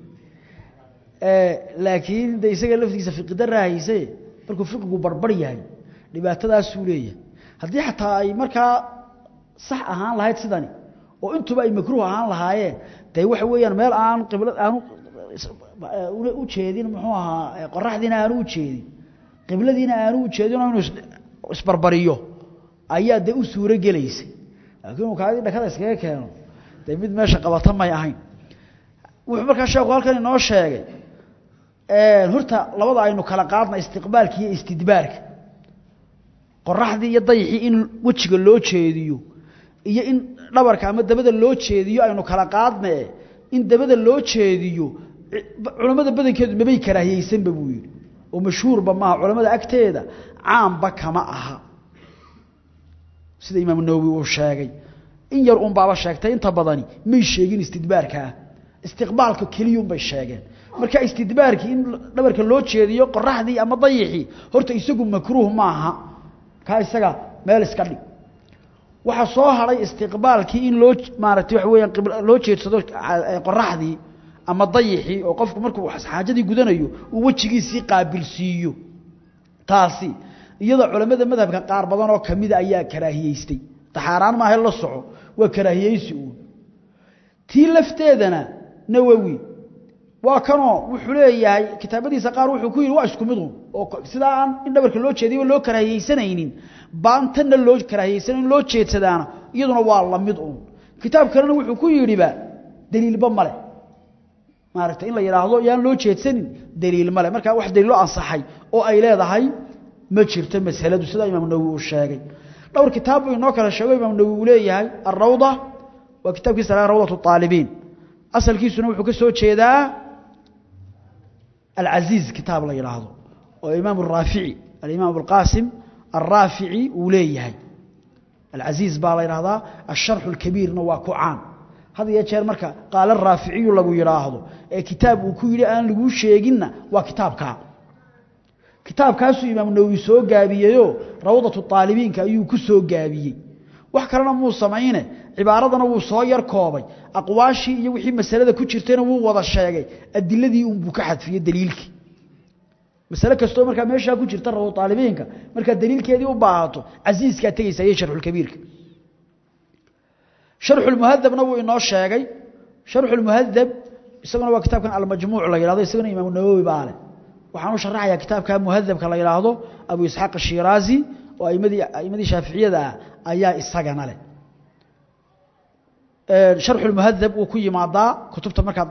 Speaker 1: laakiin de isaga laftiisa fiqida raayisay markuu fiqigu barbar yahay dhibaatadaas uu leeyahay hadii xataa ay markaa sax ahaan lahayd sidani oo intuba ay makruuh ahaan lahaayeen de waxa weeyaan meel aan qiblad aan u jeedin muxuu ahaa qorraxdina aan u jeedin qibladiina aanu jeedin inuu isbarbariyo ayaa de u suura galeysay laakiin kaadi dhakada iskaga keeno de mid meesha qabata may ahayn wuxuu markaa sheekhu halkan inoo sheegay horta labada aynu kala qaadna istiqbaalka iyo istidbaarka qorraxdii iyo dayixii in wajiga loo jeediyo iyo in dhabarka ama dabada loo jeediyo aynu kala qaadna in dabada loo jeediyo culimada badankeedu mabay karaahiyeysan buu yiri oo mashhuur ba ma culimada agteeda caan ba kama aha sida imaam Nawawi uu sheegay in yar baaba sheegtay inta badani may sheegin istidbaarka istiqbaalka kaliya bay sheegeen marka istidbaarkii in dhabarka loo jeediyo qorraxdii ama dayixii horta isagu makruuh ma aha ka isaga meel iska dhig waxa soo haray istiqbaalkii in loo maartay wax weeyaan loo jeedsado qorraxdii ama dayixii oo qofku markuu xaajadii gudanayo uu wajigiisii qaabilsiiyo taasi iyada culimada madhabka qaar badan oo kamid ayaa karaahiyeystay taxaraan ma helo soco waa karaahiyeysi uu tii lafteedana Nawawi waa kanoo wuxuu leeyahay kitaabadiisa qaar wuxuu ku yiri waa isku mid oo sida aan in dhabarka loo jeediyo loo karaahiyeysanaynin baantana loo karaahiyeysan loo jeedsadaana iyaduna waa la mid kitaab kalena wuxuu ku yiri ba daliilba male maaragtay in la yiraahdo yaan loo jeedsanin daliil male marka wax daliil oo ansaxay oo ay leedahay ma jirto mas'aladu sida Imaam Nawawi uu sheegay dhowr kitaab inoo kala sheegay Imaam Nawawi uu leeyahay ar-rawda wa kitaabkiisa rawdatu at-talibin asalkiisuna wuxuu ka soo jeedaa al-aziz kitaab la yiraahdo oo Imaam ar-Rafi'i al-Imam al-Qasim ar-Rafi'i uu leeyahay al-aziz baa la yiraahdaa ash-sharh al-kabirna waa ku caan hada ya jeer marka qaal ar-Rafi'i lagu yiraahdo ee kitaab uu ku yiri aan lagu sheeginna waa kitaabkaas Imaam Nawawi soo gaabiyeeyo rawdatu taalibiinka ayuu ku soo gaabiyay wax kalena muu sameeyne cibaaradana wuu soo yar koobay aqwaashi iyo wixii mas'alada ku jirtayna wuu wada sheegay adiladii uu buu ka xadfiyay daliilkii mas'ala kasto marka meesha ku jirta rawdatu taalibiinka marka daliilkeedii u baahato aziiska tagaysa ee sharxul kabiirka sharxul muhaddabna wuu inoo sheegay sharxul muhaddab isaguna waa kitaabkan al-majmuu' la yiraahdo isaguna Imaam Nawawi baale waxaan u sharaxayaa kitaabka muhaddabka la yiraahdo Abu Ishaq Shirazi oo aymadii Shaafiiciyada ayaa isagana leh sharh al-muhaddab uu ku yimaada kutubta marka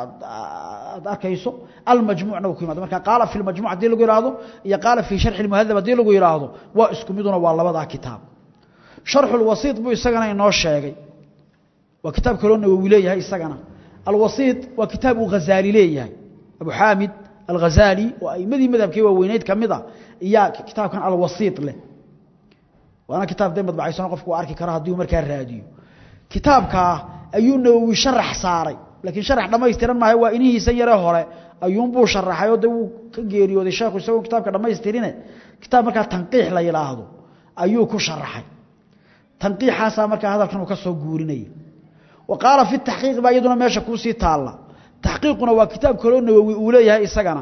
Speaker 1: arkayso al-majmuu' na uu ku yimaada marka qaala fi al-majmuu' hadii lagu yiraahdo iyo qaala fi sharh al-muhaddab hadii lagu yiraahdo waa isku miduna waa labada kitaab sharh al-wasiit buu isagana inoo sheegay waa kitaab kale oo Nawawi leeyahay isagana al-wasiit waa kitaab uu Ghazali leeyahay Abu Hamid الغزالي وأيمدي مذهب كي ووينيد كمذا إياه كتاب كان الوسيط له وأنا كتاب دائما مطبعي سنة قفك وأركي كراها ديو مركا الراديو كتاب كا أيون نووي شرح صاري لكن شرح لما يستيران ما هو إنيه سيره هوري أيون بو شرح يودو كجيري ودي شاك ويسوي كتاب كا لما يستيرينه كتاب مركا تنقيح لا يلاهدو أيو كو شرحي تنقيح حاسا مركا هذا كانوا كسو قوريني وقال في التحقيق بايدنا ماشا كوسي تالا تحقيقنا وكتاب كلون نووي أوليها إساقنا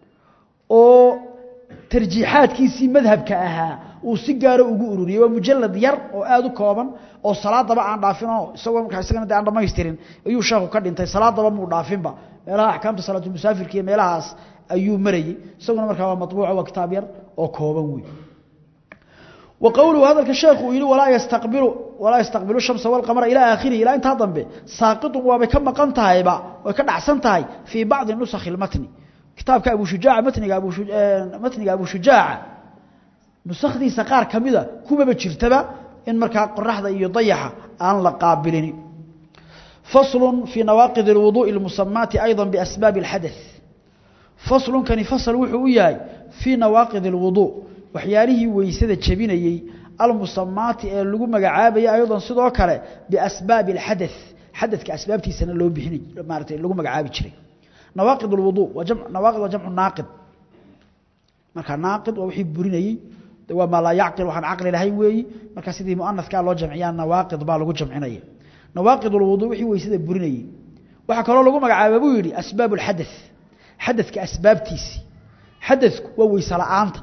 Speaker 1: أو ترجيحات كيسي مذهب كأها وسيقار وقوروني ومجلد ير وآدو كوبا أو صلاة طبعا عن دافنا سوى مكا إساقنا دي عند ما يسترين أيو شاكو كارد انتي صلاة طبعا مو دافن با ميلاها أحكام صلاة المسافر كي ميلاها أيو مري سوى مركا مطبوع وكتاب ير أو كوبا وي وقوله هذا الشيخ ولا يستقبل الشمس والقمر إلى آخره إلى أن تهضم به ساقط وبكم قنتها يبا وكد أحسنتها في بعض النسخ المتن كتاب أبو شجاع متن أبو شجاع نسخ دي سقار كمذا كوبا بتشرتبا إن مركا قرحة يضيعها أن لقابلني فصل في نواقض الوضوء المسمات أيضا بأسباب الحدث فصل كان يفصل وحوياي في نواقض الوضوء وحياله ويسد جبينيي المسمات لو مغعابيا ايضا sidoo kale باسباب الحدث حدث كاسبابتيسنا لو بخني مارتي لو مغعابي جيري نواقض الوضوء وجمع نواقض وجمع ناقض marka naaqid waa wixii burinayay waa ma la yaqil waxaan aqli lahayn weey marka sidii muannafka loo jamciyaa nawaaqid baa lagu jamcinaya nawaaqid الوضوء wixii weysada burinayay waxa kale lagu magacaabay buu yiri asbaab الحدث حدثك asbaabtiisi حدثku waa weysa la'aanta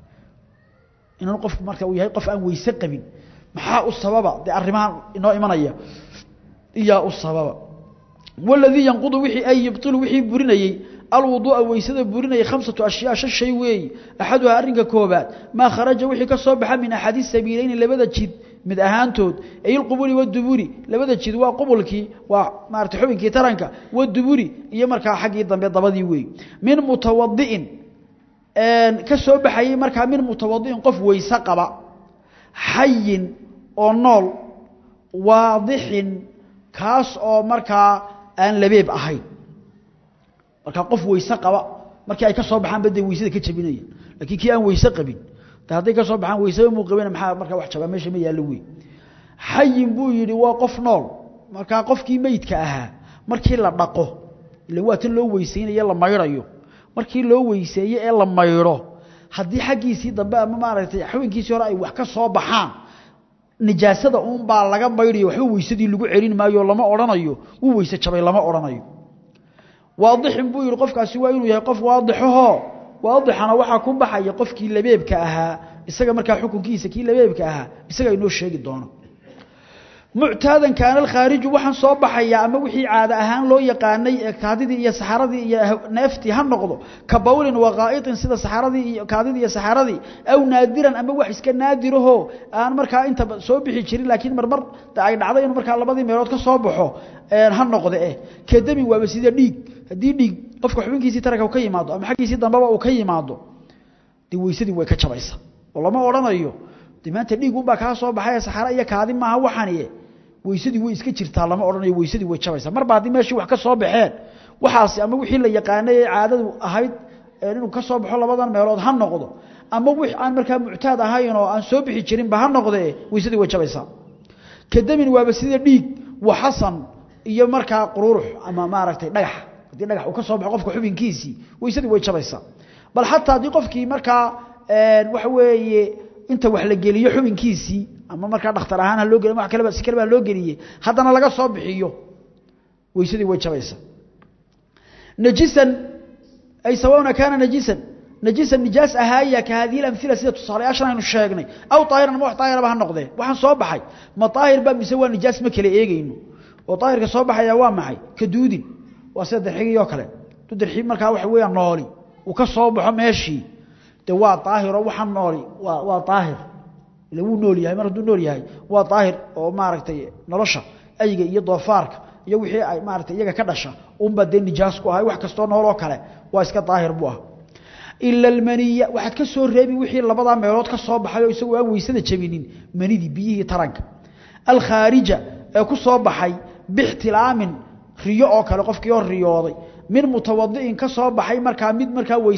Speaker 1: inuu qofku marka uu yahay qof aan weyse qabin maxaa u sababa arrimahan inoo imanaya iya u sababa walladhi yanqudu wixii ay yibtilu wixii burinayay alwudu'a weysada burinayay 5 ashyaa shay weey ahaduha arrinka koobaad ma kharaja wixii ka soo baxa min ahadith sabiilayn labada jid mid ahaantood ay qubuli wa duburi labada jid waa qubulkii waa maarta xubinkii taranka wa duburi iyo marka xaqii dambe dabadii weey min mutawaddi'in ka soo baxay marka min mutawaddiin qof weysa qaba hayyin oo nool waadixin kaas oo marka aan labeeb ahayn marka qof weysa qaba markii ay ka soo baxaan baday weysada ka jabinaya laakiin kii aan weysa qabin haday ka soo baxaan weysada muu qabin maxaa marka wax jaba meesha ma yaalo weey hayyin buu yiri waa qof nool marka qofkii meydka ahaa markii la dhaqo ilaa waa tan loo weysaynayo la mayrayo markii loo weyseeyay ee la mayro hadii xaqiisii dambe ama maaragtay xawinkiisii hore ay wax ka soo baxaan nijaasada uun baa laga mayriyo waxba weysadii lagu celin maayo lama oranayo uu weyse jabay lama oranayo waadixin buu yiri qofkaasi waa inuu yahay qof waadixo waadixana waxa ku baxaya qofkii labeebka ahaa isaga marka xukunkiisa kii labeebka ahaa isaga inoo sheegi doono معتادا كان الخارج وحن صوب حيا أما وحي عادة أهان لو يقاني كاددي يا سحردي يا نفتي هالنقض كبول وغائط سيد سحردي كاددي يا سحردي أو نادرا أما وحي كان نادره أنا مركا أنت صوب حجري لكن مرمر تعين عضي مركا الله بدي ميرات كصوبحه هالنقض كدمي وبسيد ديك ديك qofka xubinkiisa taraka uu ka yimaado ama xaqiisa dambaba uu ka yimaado diweysadii way ka jabaysaa walama oranayo dimaanta dhiig uu baa ka soo baxay saxara iyo kaadi maaha waxaniye weysadii way iska jirtaa lama oranayo weysadii way jabaysaa mar baad meeshii wax ka soo baxeen waxaasi ama wixii la yaqaanay caadadu ahayd inuu ka soo baxo labadan meelood ha noqdo ama wix aan markaa muctaad ahayn oo aan soo bixi jirin ba ha noqdee weysadii way jabaysaa kadamin waaba sida dhiig wa hasan iyo markaa qururux ama maaragtay dhagax hadii dhagax uu ka soo baxo qofka xubinkiisii weysadii way jabaysaa bal hatta hadii qofkii markaa waxa weeye inta wax la geliyo xubinkiisii ama markaa dhakhtar ahaan loo geliyo wax kale si kale loo geliyay hadana laga soo bixiyo weysadii way jabaysaa najisan ay sawauna kana najisan nijaas ahaya ka hadii amthila sida tusaalayaashan aynu sheegnay aw taahiran wax taahir ba ha noqdee waxaan soo baxay ma taahir ba mise waa nijaas ma kala eegayno oo taahirka soo baxaya waa maxay ka duudin وسيد الحقيقة كله تدري مركها وحوية ناري وكسر بحم ماشي توا طاهر وحم ناري وطاهر اللي هو نوري هاي مرة دون نوري هاي وطاهر وماركتي نرشة أيجي يضرب فارك يوحي أي ماركتي يجا كدشة بدين نجاسكو هاي واحد كستون نورو كله واسك طاهر بوها إلا المنية واحد كسر ربي وحي اللي بضع ميرات كسر بحاله يسوي ويسد تشبينين مني دي بيه ترنك الخارجة كسر بحي باحتلام riyo oo kale qofkii oo riyooday min mutawaddiin ka soo baxay marka mid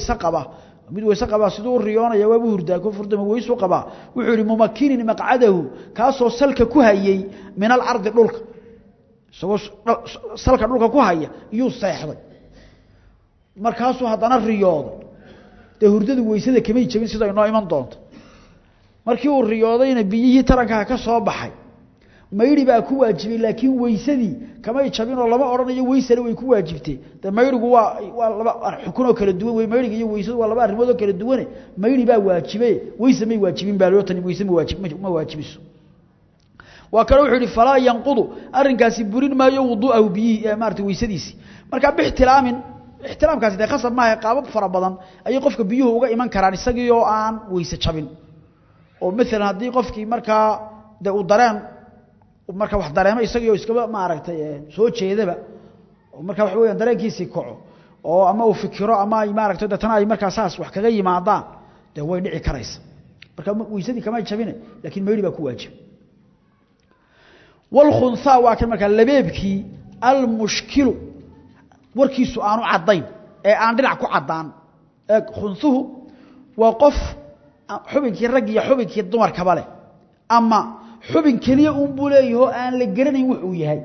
Speaker 1: weysa qaba sidoo riyoonaya waa hurdaa ku furdama weysu qaba wuxuu yiri mumakkinin maqcadahu kaasoo salka ku hayay min al-ard dhulka soo salka dhulka ku haya iyo seexday markaasuu hadana riyooday de hurdadu weysada kamay jabin sida inoo iman doonto markii uu riyoodayna biyihii taranka ka soo baxay mayri baa ku waajibay laakiin weysadii kama jabin oo lama oranayo weysada way ku waajibtay ta mayrigu waa laba xukun oo kala duwan way mayriga iyo weysadu waa laba arrimood oo kala duwan mayri baa waajibay weysa may waajibin baa loo tan weysa ma waajibiso waa kale wuxuu yiri falaa yanqudu arinkaasi burin maayo wuduu'ahu bi maartay weysadiisi marka ixtiraamkaasi de qasab ma yahay qaabab fara badan ay qofka biyuhu uga iman karaan isagii oo aan weysa jabin oo mesela hadii qofkii marka de uu dareen marka wax dareemo isagoo iska ma aragtay soo jeedaba marka wax weeyaan dareenkiisii kaco oo ama uu fikiro ama ay ma aragtay dadana ay marka saas wax kaga yimaadaan de way dhici karaysa marka weysadii kama jabine laakiin meeyri baa ku waajib wal khunsa waa kan marka labeebkii al mushkilu warkiisu aanu cadayn ee aan dhinac ku cadaan khunsuhu waa qof xubinkii rag iyo xubinkii dumarka bale ama xubin kaliya uu buleeyo aan la garanayn wuxuu yahay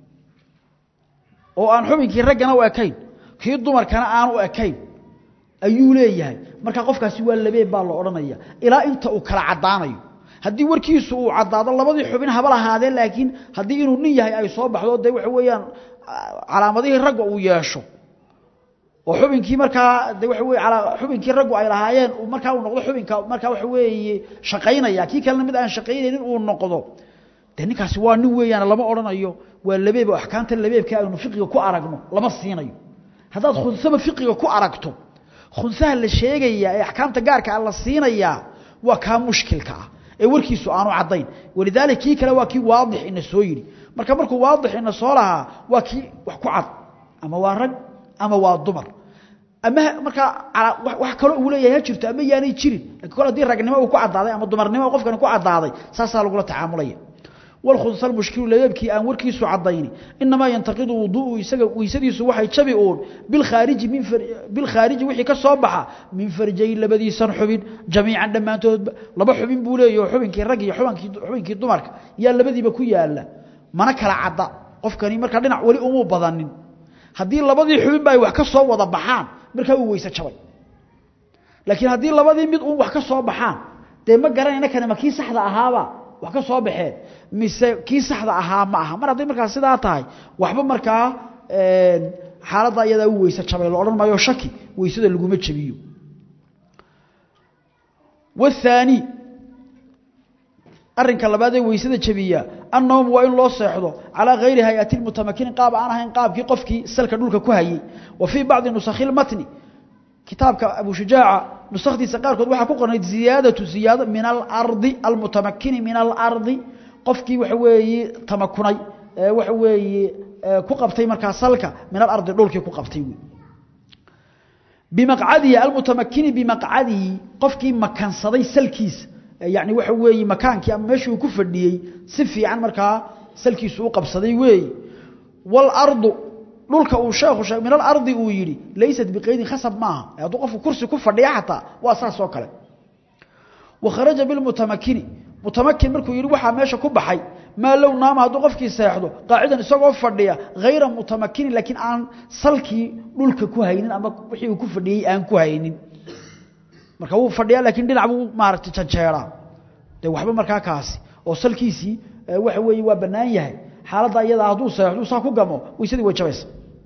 Speaker 1: oo aan xubinkii ragana u ekayn kii dumarkana aan u ekayn ayuu leeyahay marka qofkaasi waa labeeb baa la oranaya ilaa inta uu kala cadaanayo hadii warkiisu uu cadaado labadii xubin haba lahaadeen laakiin hadii inuu nin yahay ay soo baxdo de waxa weeyaan calaamadihii ragga uu yeesho oo xubinkii marka de waxa weey xubinkii raggu ay lahaayeen uu marka uu noqdo xubinka marka waxa weey shaqeynaya kii kale mid aan shaqeynaynin uu noqdo de ninkaasi waa nin weeyaan lama oranayo waa labeeb oo ahkaamta labeebka aynu fiqiga ku aragno lama siinayo hadaad khunsaba fiqiga ku aragto khunsaha la sheegaya ee ahkaamta gaarka ah la siinaya waa ka mushkilka ee warkiisu aanu cadayn walidaalka kii kale waa kii waadix in soo yiri markuu waadix in soo lahaa waa kii wax ku cad ama waa rag ama waa dumar ama marka wax kale uu leeyahay jirto ama yaanay jirin laakiin kala hadii ragnimo uu ku cadaaday ama dumarnimo qofkan ku cadaaday saasa lagu la tacaamulaya wal khunsal mushkilu leebkii aan warkiisu cadayni inma yantaqidu wudu'u isaga weysadiisu waxay jabi oo bil kharij wixii ka soo baxa min farjay labadiisan xubin jamiican dhamaantood laba xubin buu leeyahay xubinkii rag iyo xubinkii dumarka yaa labadiiba ku yaala mana kala cada qofkani marka dhinac wali umu badanin hadii labadii xubin bay wax ka soo wada baxaan marka uu weysa jabay laakiin hadii labadii mid uu wax ka soo baxaan de ma garanayna kana kii saxda ahaaba wax ka soo baxeen mise kii saxda ahaa ma aha mar hadii marka sidaa tahay waxba marka xaaladda iyada uu weysa jabay loo oran maayo shaki weysada lagu ma jabiyo والثاني arrinka labaad ee weysada jabiya annawm waa in loo seexdo ala ghayri hay'ati almutamakin qaab aan ahayn qaabkii qofkii salka dhulka ku hayay wa fi ba'd nusakhil matni kitaabka Abu Shujaa'a nusakhdiisa qaarkood waxa ku qornay ziyaada min al-ardi al-mutamakin min al-ardi qofkii waxa weeye tamakunay waxa weeye ku qabtay marka salka min al-ardi dhulkii ku qabtay bimaq'adihi al-mutamakin bimaq'adihi qofkii makansaday salkiisa يعني waxa weey makaankii ama meeshii uu ku fadhiyay si fiican marka salkiisu u qabsaday weey wal ardu dhulka uu sheekhu sheeg min al ardi uu yiri leysat biqaydin khasab maaha haduu qofku kursi ku fadhiya xataa waa saas oo kale wa kharaja bil mutamakin markuu yiri waxa meesha ku baxay ma law naama haduu qofkii seexdo qaacidan isagoo fadhiya ghayra mutamakin laakiin aan salkii dhulka ku haynin ama wixii uu ku fadhiyay aan ku haynin marka uu fadhiya laakiin dhinac buu maartay janjeera de waxba marka kaasi oo salkiisi waxa weey waa banaan yahay xaaladda iyada haduu seexdo saa ku gamo waysadii way jabaysa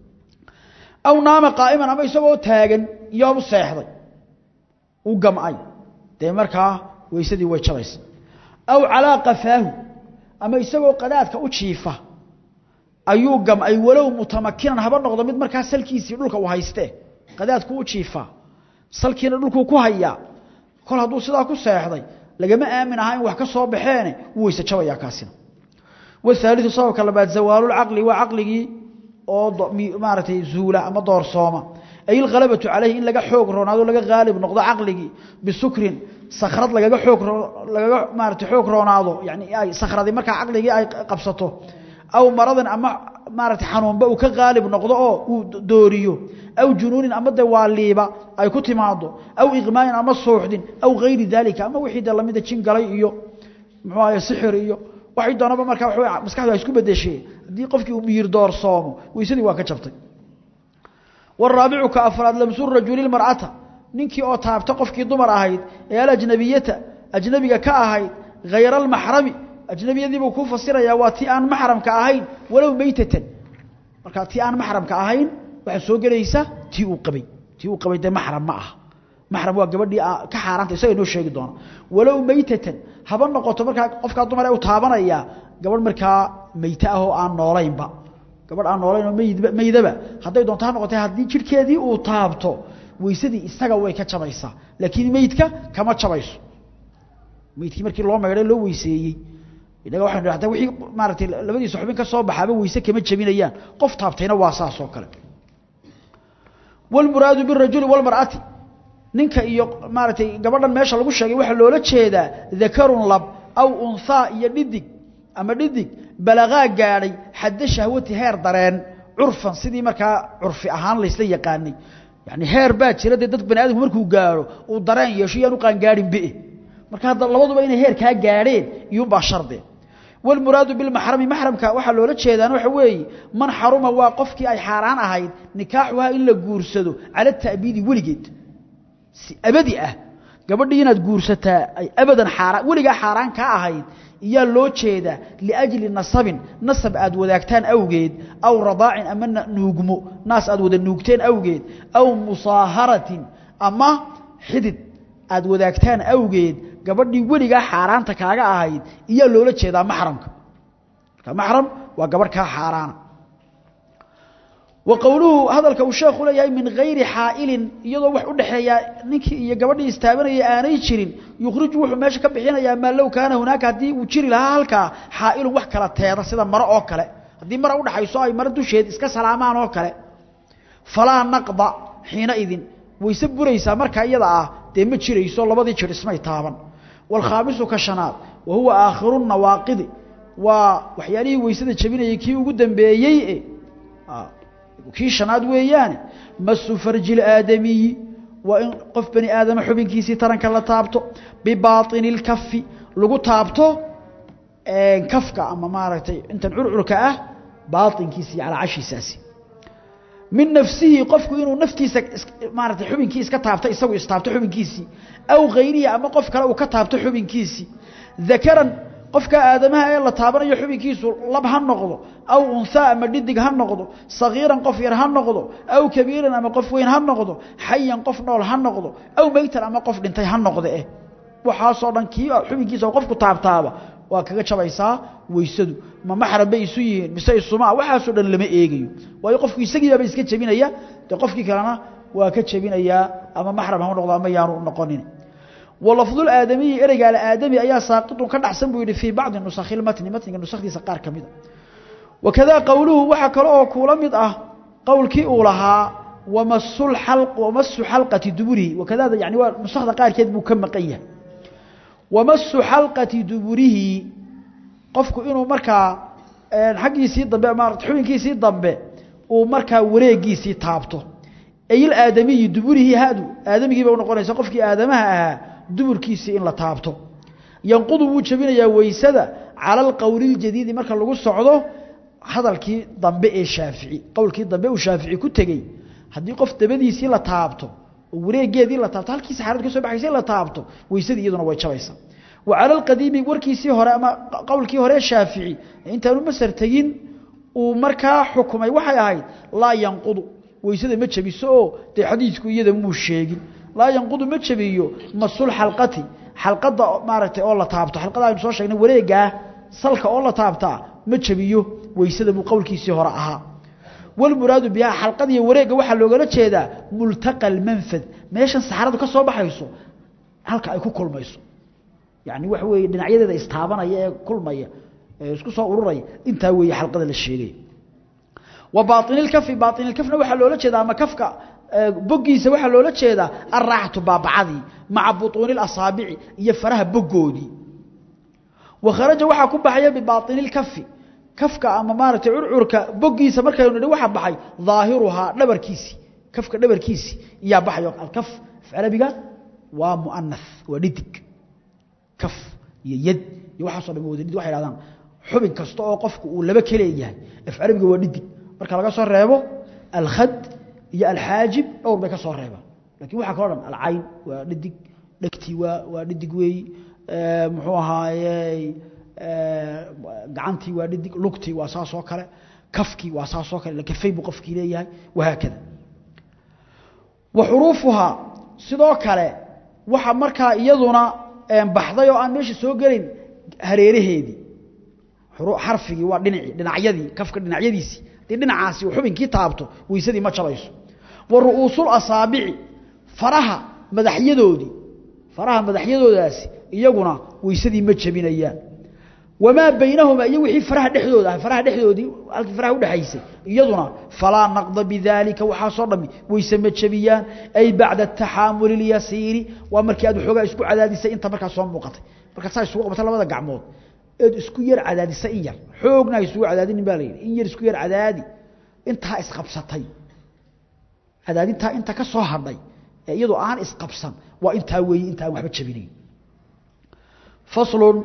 Speaker 1: aw naama qaa'iman ama isagoo taagan iyo seexday uu gamay de marka waysadii way jabaysa aw ala qafaahu ama isagoo qadaadka u jiifa ayuu gamay walow mutamakinan haba noqdo mid marka salkiisi dhulka u hayste qadaadku u jiifa salkiina dhulku ku haya kol haduu sidaa ku seexday lagama aaminaha in wax ka soo baxeen waysa jabaya kaasina wasaalidu sababka labaad zawaalul aqli wa aqligi oo maartay zuula ama doorsooma ay qalabatu calayhi in laga xoog roonaado laga qaalib noqdo aqligi bisukrin sakhrad laga xoog roonaado yani ay sakhradi marka aqligi ay qabsato aw maradan ama maartay xanuunba uu ka qaalib noqdo oo uu dooriyo aw junuunin ama dawaaliba ay ku timaado aw iqmaayin ama sooxdin aw ghayri dalika ama wixii lamida jin galay iyo muxuu ahaa sixir iyo waxay doonaba marka wax maskaxda isku bedeshay hadii qofkii uu miyir doorsoomo waysadii waa ka jabtay والرابع كأفراد لمسور رجل المرأة نينكي أو تابتا قفكي دمر أهيد يا الأجنبية أجنبية كأهيد غير المحرم أجنبية ذي بكون فصيرة يا واتي آن محرم كأهيد ولو ميتة مركا تي آن محرم كأهيد وحسوق ليسا تيو قبي ده محرم معه محرم وقبل دي كحاران تسوي نو شيء دون ولو ميتة هبن نقطة مركا قفكا دمر أو تابنا يا قبل مركا ميتة هو آن نورين با gabadh aan nooleyn meydaba haday doonto noqotay hadii jirkeedii uu taabto weysadii isaga way ka jabaysaa laakiin meydka kama jabayso meydkii markii loo meeray loo weyseeyay inaga waxaan raacday wixii maartay labadiisa xubin ka soo baxaba weyse kama jabinayaan qof taabtayna waa saas oo kale wal muraadu bir rajuli wal mar'ati ninka iyo maartay gabadhan meesha lagu sheegay waxa loola jeedaa dhakarun lab aw untha iyo dhidig ama dhidig balaga gaaray xadda shahwati heer dareen urfan sidii marka urfi ahaan la isla yaqaanay yani heer baa jira dad bani'aadamku markuu gaaro uu dareen yeesho yaanu qaan gaarin bee marka hada labaduba inay heer ka gaareen iyo ba shardi wal muraadu bil mahrami mahramka waxa loola jeedaan waxa weey man haruma waa qofkii ay xaraan ahayd nikaaxuha in la guursado ala ta'bidi waligeed si abadi ah gabadhii inaad guursataa ay abadan xaraan waliga xaraan ka ahayd iyo loo jeeda li ajli nasab aad wadaagtaan awgeed aw radaa'in ama nuugmo naas aad wada nuugteen awgeed aw musaaharatin ama xidid aad wadaagtaan awgeed gabadhii waliga xaaraanta kaaga ahayd iyo loola jeeda mahramka ka mahram waa gabadh ka xaaraan وقوله هذا الكوشيخ ليهي من غير حائل يدو wax u dhaxeeya ninkii iyo gabadhii istaabanaya aanay jirin yukhruj wuxuu meesha ka bixinaya ma law kaana hunaaka hadii uu jiri lahaa halka xaa'il wax kala teeda sida maro oo kale hadii maro u dhaxayso ay maro dusheed iska salaamaan oo kale fala naqda xiina idin wayse buraysa marka iyada ah de ma jirayso labadii jir ismay taaban wal khaamisu ka shanaad wa huwa aakhirun nawaaqid wa waxyaalihi waysada jabinayay kii ugu dambeeyay kii shanaad weeyaan masu farjil aadami wa in qof bani aadam xubinkiisi taranka la taabto bi baatinil kaffi lagu taabto kafka ama maaragtay inta curcurka ah baatinkiisi ala ashiisaasi min nafsihi qofku inuu naftiisa maaragtay xubinkiisa ka taabto isagu istaabto xubinkiisi aw ghayriya ama qof kale uu ka taabto xubinkiisi dhakaran qofka aadamaha ee la taabanayo xubinkiisu lab ha noqdo aw unsa ama dhidig ha noqdo sagiiran qof yar ha noqdo aw kabiiran ama qof weyn ha noqdo hayyan qof nool ha noqdo aw maytan ama qof dhintay ha noqdo waxa soo dhan kii xubinkiisa qofku taabtaaba waa kaga jabaysaa weysadu ma maxram bay isu yihiin mise isuma waxa soo dhan lama eegayo waayo qofku isagiiba iska jabinaya qofkii kalena waa ka jabinaya ama maxram ha noqdo ama yaanu noqonin ولفظ الآدمي إرجع الآدمي أيها ساقط كدحسن بيد في بعض النسخ المتن النسخ دي سقار كميدا وكذا قوله وحكره كولمد قول كي أولها ومس حلقة دبره وكذا يعني نسخ قار كده مكمقية ومس حلقة دبره قفك إنه مركا حق يصير ضبع ما تحوين كي يصير ضبع ومركا وريق يصير تابطه أي الآدمي دبره هادو آدمي كيف نقول يسقف كي آدمها دبرkiisa in la taabto yanqudu wuu jabinaya weysada ala alqawl aljadid marka lagu socdo hadalkii dambe ee Shaafici qowlkii dambe uu Shaafici ku tagay hadii qof dabadiisii la taabto oo wareegeedii la taabto halkii saxarada ka soo baxaysay la taabto weysadii iyaduna way jabaysaa wa ala alqadiimi warkiisii hore ama qowlkii hore Shaafici intaanu masar tagin uu marka xukumay waxay ahayd la yanqudu weysada ma jabiso oo tii xadiisku iyada muu sheegin لا ينقض ما جبيو مسول حلقتي حلقه مارتي او لا تابto حلقada ay soo sheegnay wareega salka oo la taabta ma jabiyo weysada buu qowlkiisii hore ahaa wal muraadu biha xalqadii wareega waxa looga jeedaa multaqal manfad meeshan saxaradu ka soo baxayso halka ay ku kulmayso yaani wax weey dhinacyadeeda istaabanaya ee kulmaya isku soo ururay inta weey xalqada la sheegay wa baatinil kafna waxa looga jeedaa ma kafka بوجيسه waxa loola jeeda arraahtu baabacadi ma'a butunil asaabi'i iyo faraha bogoodi wa kharaja waxa ku baxaya bi baatinil kafka ama maartay ururka bogiisa markay nidhi waxa baxay dhaahiruha dhabarkiisi kafka dhabarkiisi iyo baxayo alkaf fi arabiga waa muannath waa dhidig kaf iyo yad iyo waxa soo dhamoodid waxa yiraahdaan xubin kasto oo qofku uu laba kaleeyahay fi arabiga waa dhidig marka laga soo reebo alkhad iyo alxaajib dhowr bay ka soo reeba laakiin waxa kala dhan alcayn waa dhidig dhagti waa dhidig weey muxuu ahaayay gacanti waa dhidig lugti waa saas oo kale kafki waa saas oo kale kafay buu qofkii leeyahay waxa kada wa xurufuha sidoo kale waxa marka iyaduna baxday oo aan meesha soo galin hareeraheedii xarfigi waa dhinacyadii kafka dhinacyadiisi dhinacaasi xubinkii taabto weysadii ma jabayso waruusul asaabi'i faraha madaxyadoodaasi iyaguna weysadii ma jabinayaan wama baynahuma iyo wixii faraha dhexdoodii halkii faraha u dhaxaysay iyaduna fala naqd bidalika waxa soo dhami weysa ma jabiyaan ay ba'da tahaamul al-yasir wa markii aad xogaa isku cadaadisay inta markaa soo muuqatay marka saay isugu qabtay labada gacmood eed isku yar cadaadisay in yar xoogna isugu cadaadin baa leeyahay in yar isku yar cadaadi inta isqabsatay cadaadinta inta ka soo hadhay iyadoo aan isqabsan waa inta weey inta waxba jabinay faslun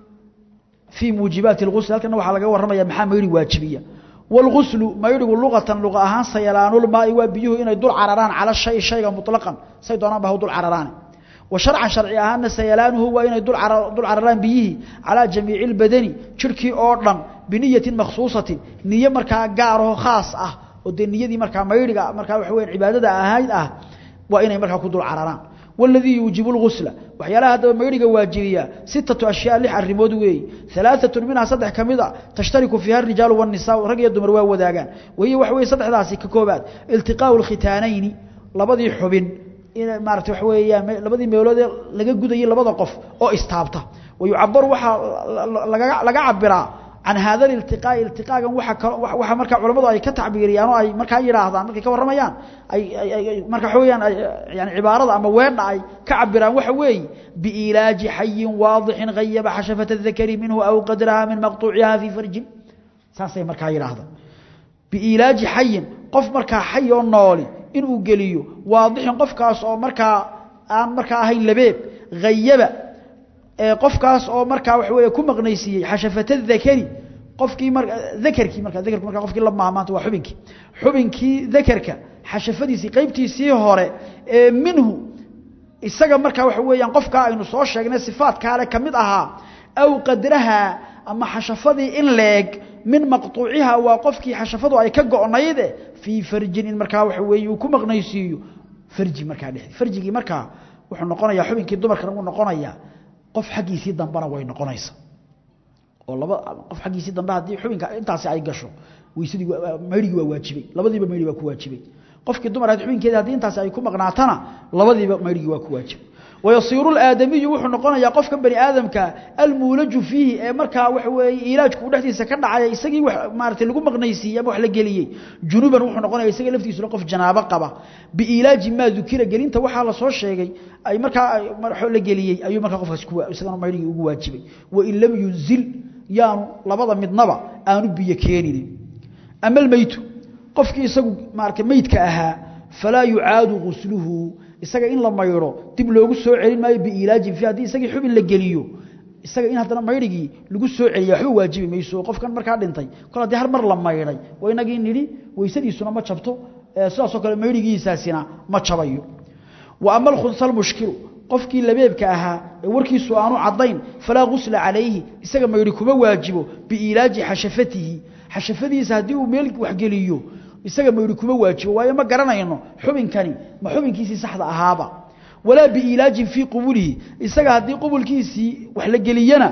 Speaker 1: في موجبات الغسل لكن waxa laga waramaya maxaa mayri waajibiya wal ghuslu mayrigu luqatan luqa ahaan sayalaanul maa'i wa biyuhu inay dul cararaan ala shayga mutlaqan say doonaan baa dul cararaan wa shar'an shar'i ahaan sayalaanuhu wa inay dul cararaan biyihi ala jami'il badani jirkii oo dhan biniyatin makhsuusatin niyo marka gaar oo khaas ah oo niyadii marka mayriga marka wax weyn cibaadada ahayd waa inay marka ku dul cararaan والذي يوجب الغسل وحيالها هذا ميرغا واجبيا 6 اشياء لح ارمود وي 3 منها صدح كميدا تشترك فيها الرجال والنساء رجل دمر waa wadaagan way wax way saddexdaasi ka koobaad iltiqaa الختانين labadii xubin in maartay wax weeyaan labadii meelood laga gudayay labada qof oo istaabta ويعبر waxa laga cabiraa عن هذا الالتقاء waxa marka culimadu ay ka tacbiiriyaan oo ay marka yiraahdaan markay ka waramayaan ay marka xooyaan yani cibaarada ama weedha ay ka cabiraan waxa weey bi ilaaji hayyin waadhin ghayaba hashafat adh-dhakari minhu aw qadraha min maqtu'iha fi farj saasay marka yiraahdaan bi ilaaji hayyin qof marka hay oo nooli inuu geliyo waadhin qofkaas oo marka aan marka ahay labeeb ghayaba qofkaas oo marka wax weey ku maqnaysiiyay hashafata dhakari qofkii dhakarkii marka qofkii la maamaanta waa xubinkii dhakarka hashafadiisi qaybtiisii hore ee minhu isaga marka wax weeyaan qofka aynu soo sheegnay sifaad kale kamid aha aw qadraha ama hashafadii in leeg min maqtuuciha waa qofkii hashafadu ay ka go'nayd fi farjin marka wax weey ku maqnaysiiyo farji marka dhixi farjigi marka wuxuu noqonayaa xubinkii dumarka uu noqonayaa qof xaqiisii dambana way noqonaysa oo laba qof xaqiisi dambe hadii xubinka intaasi ay gasho weysadii meerigi waa waajibay labadiiba meerigi waa ku waajibay qofkii dumar aad xubinkeeda hadii intaasi ay ku maqnaatana labadiiba meerigi waa ku waajibay ويصير الآدمي وحو نقونيا قفكا بني آدمكا المولج فيه marka wax weey ilaajku dhaxdiisa ka dhacay isagii wax maartay lagu maqnaysiiyay wax la galiyay junuban wuxuu noqonayaa isaga laftiisu qof janaabo qaba bi ilaaji ma dukira galinta waxa la soo sheegay ay marka marxo la galiyay ayuu marka qofkaas ku isagana meerigi ugu waajibay wa in lam yunzil yaanu labada midnaba aanu biyo keenin amal maytu qofkii isagu maarka meydka ahaa fala yu'aadu ghusluhu isaga in la mayro dib loogu soo celin maayo bi ilaaji fi hadii isaga xubin la galiyo isaga in hadana mayrigi lagu soo celiyo waxba waajibi mayso qofkan marka dhintay kala hadii har mar la mayray way inagii niri weysadiisuna ma jabto sidaas oo kale mayrigiisaasina ma jabayo wa amal khunsal mushkil qofkii labeebka ahaa ee warkiisu aanu cadayn fala ghusla alayhi isaga mayri kuma waajibo bi ilaaji xashafadiisa hadii uu meel wax galiyo isaga mayri kuma waajibo waayo ma garanayno xubinkani ma xubinkiisi saxda ahaaba wala bi ilaaji fi qubulihi isaga hadii qubulkiisi wax la geliyana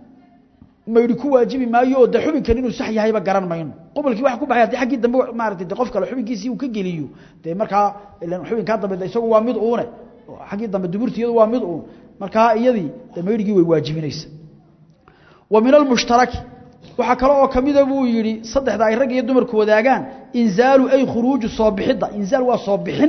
Speaker 1: mayri ku waajibi maayo oo xubinkan inuu sax yahay ba garan mayno qubulkii wax ku baxay hadii xaqii dambe maartay qof kale xubinkiisi uu ka geliyo marka ilaan xubinka dambe isagu waa mid uune xaqii dambe duburtiyadu waa mid uun marka iyadii mayrigi way waajibinaysa wa min al mushtaraki waxa kale oo kamida buu yiri saddexda ay rag iyo dumarku wadaagaan inzaalu ay khuruuj soobixida inzaal waa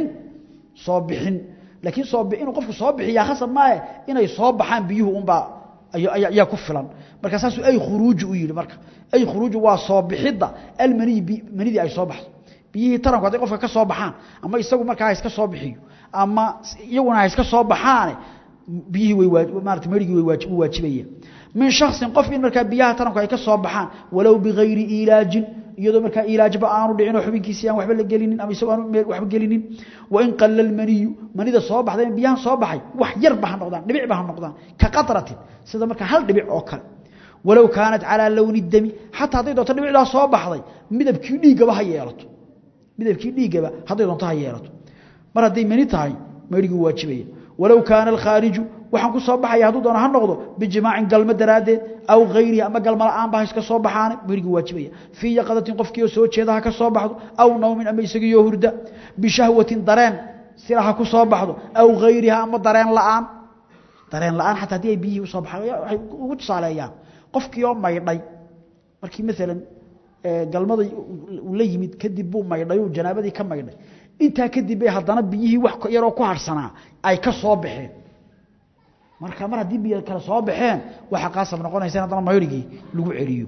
Speaker 1: soobixin laakiin soobixin qofku soobixiya khasab ma ah inay soo baxaan biyuhu umba ayaa ku filan marka saas ay khuruuj u yiri marka ay khuruuj waa soobixida almanidi ay soo baxdo biyihii taranku haday qofka ka soo baxaan ama isagu markaa iska soo bixiyo ama iyaguna iska soo baxaan biyihii way maartay marigi way waajibaya من شخص قف إن مركب بيها ترى كي كسر بحان ولو بغير إيلاج يدو مركب إيلاج بقى دعينه حبين كيسيان وحب الجلينين أم يسوون وحب الجلينين وإن قل المني ذا صواب حدا بيها صوابحي وحير بحان نقدان نبيع بحان نقدان كقطرة سيدا مركب هل نبيع أكل ولو كانت على لون الدم حتى هذا يدو تنبيع لها صواب حدا مدب كيني جبا هيالته مدب كيني جبا هذا يدو تهيالته مرة دي مني تهي ما يرجو واجبية ولو كان الخارج waxaan ku soo baxay haduu doono ha noqdo bijmaacin galma daraadeed aw ghayri ama galma la'aan baa iska soo baxaan biriga waajibaya fi yaqadatin qofkii soo jeedaha ka soo baxdo aw nawmin ama isagiyo hurda bi shahwatin dareen siraha ku soo baxdo aw ghayriha ama dareen la'aan hatta hadii biyi u soo baxay waxay ugu tusaaleeyaan qofkii oo maydhay markii midalan galmada uu la yimid kadib buu maydhay oo janaabadii ka maydhay inta kadib ay hadana biyihii wax yar oo ku harsanaa ay ka soo baxeen marka mar hadii biyo kala soo baxeen waxa qaasab noqonaysa in hadana mayrigi lagu celiyo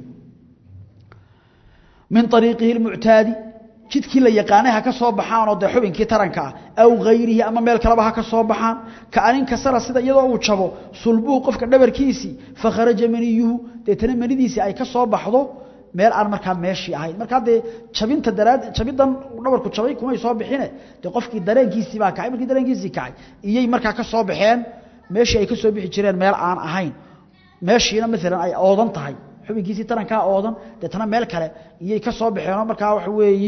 Speaker 1: min tariiqihi almu'taadi jidkii la yaqaanay ha ka soo baxaan oo xubinkii taranka aw ghayrihi ama meel kale ha ka soo baxaan ka arin kasara sida iyadoo uu jabo sulbuu qofka dhabarkiisi fa kharaja maniyuhu deetana manidiisi ay ka soo baxdo meel aan marka meeshii ahayd marka jabinta jabidan dhabarku jabay kuma soo bixine qofkii dareenkiisi baa kacay markii dareenkiisi kacay iyay marka ka soo baxeen meeshii ay ka soo bixi jireen meel aan ahayn meeshiina midalan ay oodan tahay xubinkiisi taranka oodan deetana meel kale iyay ka soo baxeen marka wax weeyi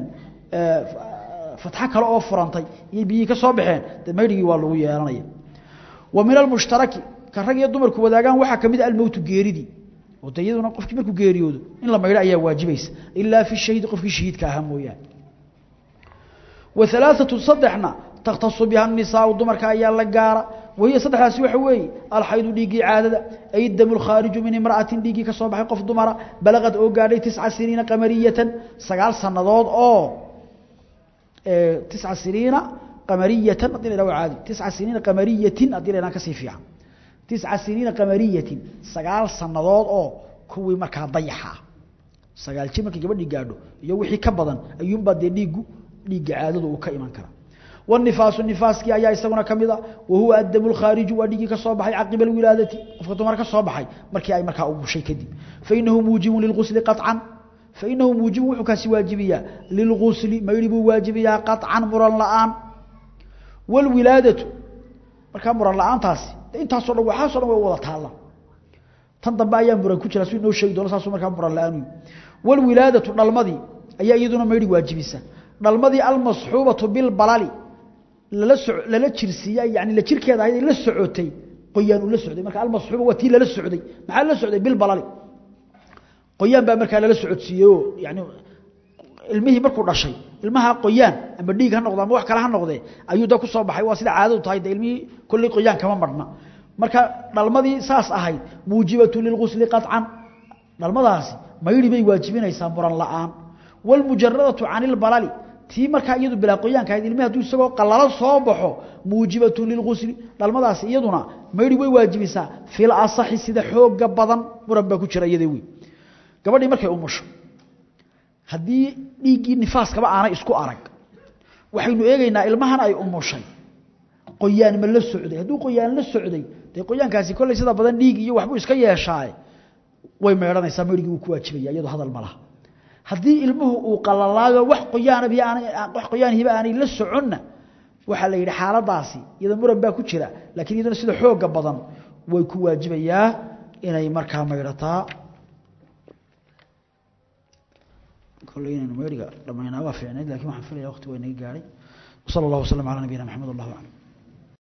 Speaker 1: fatxa kale oo furantay iyay biyi ka soo baxeen dameerigi waa lagu yeelanaya wa min al mushtaraki ka rag iyo dumarku wadaagaan waxa kamid ah mawtu geeridi oo tayaduna qofkii markuu geeriyoodo in la mayro ayaa waajibaysa illa fi shahiid qofkii shahiidka ah mooyaan wa thalathatu sadhna تختص بها النساء ودمرك أيها لقارة وهي صدحها سوى حوي الحيض ديقي عادة أي الدم الخارج من امرأة ديقي كصباح قف دمرة بلغت أوقاري 9 سنين قمرية سقال سنضاد 9 سنين قمرية أطيل لو عادي 9 سنين قمرية أطيل لنا كسيفيها 9 سنين قمرية سقال سنضاد كوي مركها ضيحها سقال شي مركي قبل ديقادو يوحي كبضا أيوم بعد ديقي عادة وكايمان كرا النفاس كي ايا اسغنا كميدا وهو الدم الخارج وديغي كسوبخاي عقب الولاده قفته marka soo baxay markii ay marka ugu shay kadib فانه موجب للغسل قطعا فانه موجب وكاسي واجبيا للغسل ما يريبو واجبيا قطعا مران لان والولاده marka muran la'aan taasi inta soo dhaw waxa soo dhaw wada taala tan dambe ayaa muran ku jira si noo sheegi doono saasoo marka muran la'aan والولاده dhalmadii ayaa iyaduna ma yiri waajibisa dhalmadii al masxubatu bil balali lala jirsiya yani la jirkeeda ay la socotay qoyaan uu la socday marka al masxuba wati la socday maxaa la socday bil balali qoyaan baa markaa lala socodsiiyo yani ilmihii markuu dhashay ilmaha qoyaan ama dhiig ha noqdo ama wax kale ha noqdee ayuu da ku soo baxay waa sida caadadu tahay ilmihii kulli qoyaan kama marna marka dhalmadii saas ahayd muujibatu lilghusl qat'an dhalmadaasi mayri bay waajibinaysaa muran la'aan wal mujarradatu 'anil balali tii marka iyadu bila qoyaanka ahayd ilmaha haduu isagoo qalala soo baxo muujibatu lilghusl dhalmadaasi iyaduna mayri way waajibisaa fil asahi sida xooga badan muran ba ku jira iyadii wi gabadhii markay umusho hadii dhiigii nifaaskaba aanay isku arag waxaynu eegaynaa ilmahan ay umushay qoyaan ma la socday haduu qoyaan la socday de qoyaankaasi kulay sida badan dhiig iyo waxbu iska yeeshaay way meeranaysaa meerigii uu ku waajibaya iyadoo hadal malaha hadii ilmuhu uu qalalaayo wax qoyaan hiba aanay la soconna waxa la yiri xaaladaasi iyada muran baa ku jira laakiin iyadana sida xooga badan way ku waajibayaa inay markaa meerataa كلنا نمرق لما ينوافع لكن ما حنفل يا أختي وين يقاري وصلى الله وسلم على نبينا محمد الله أعلم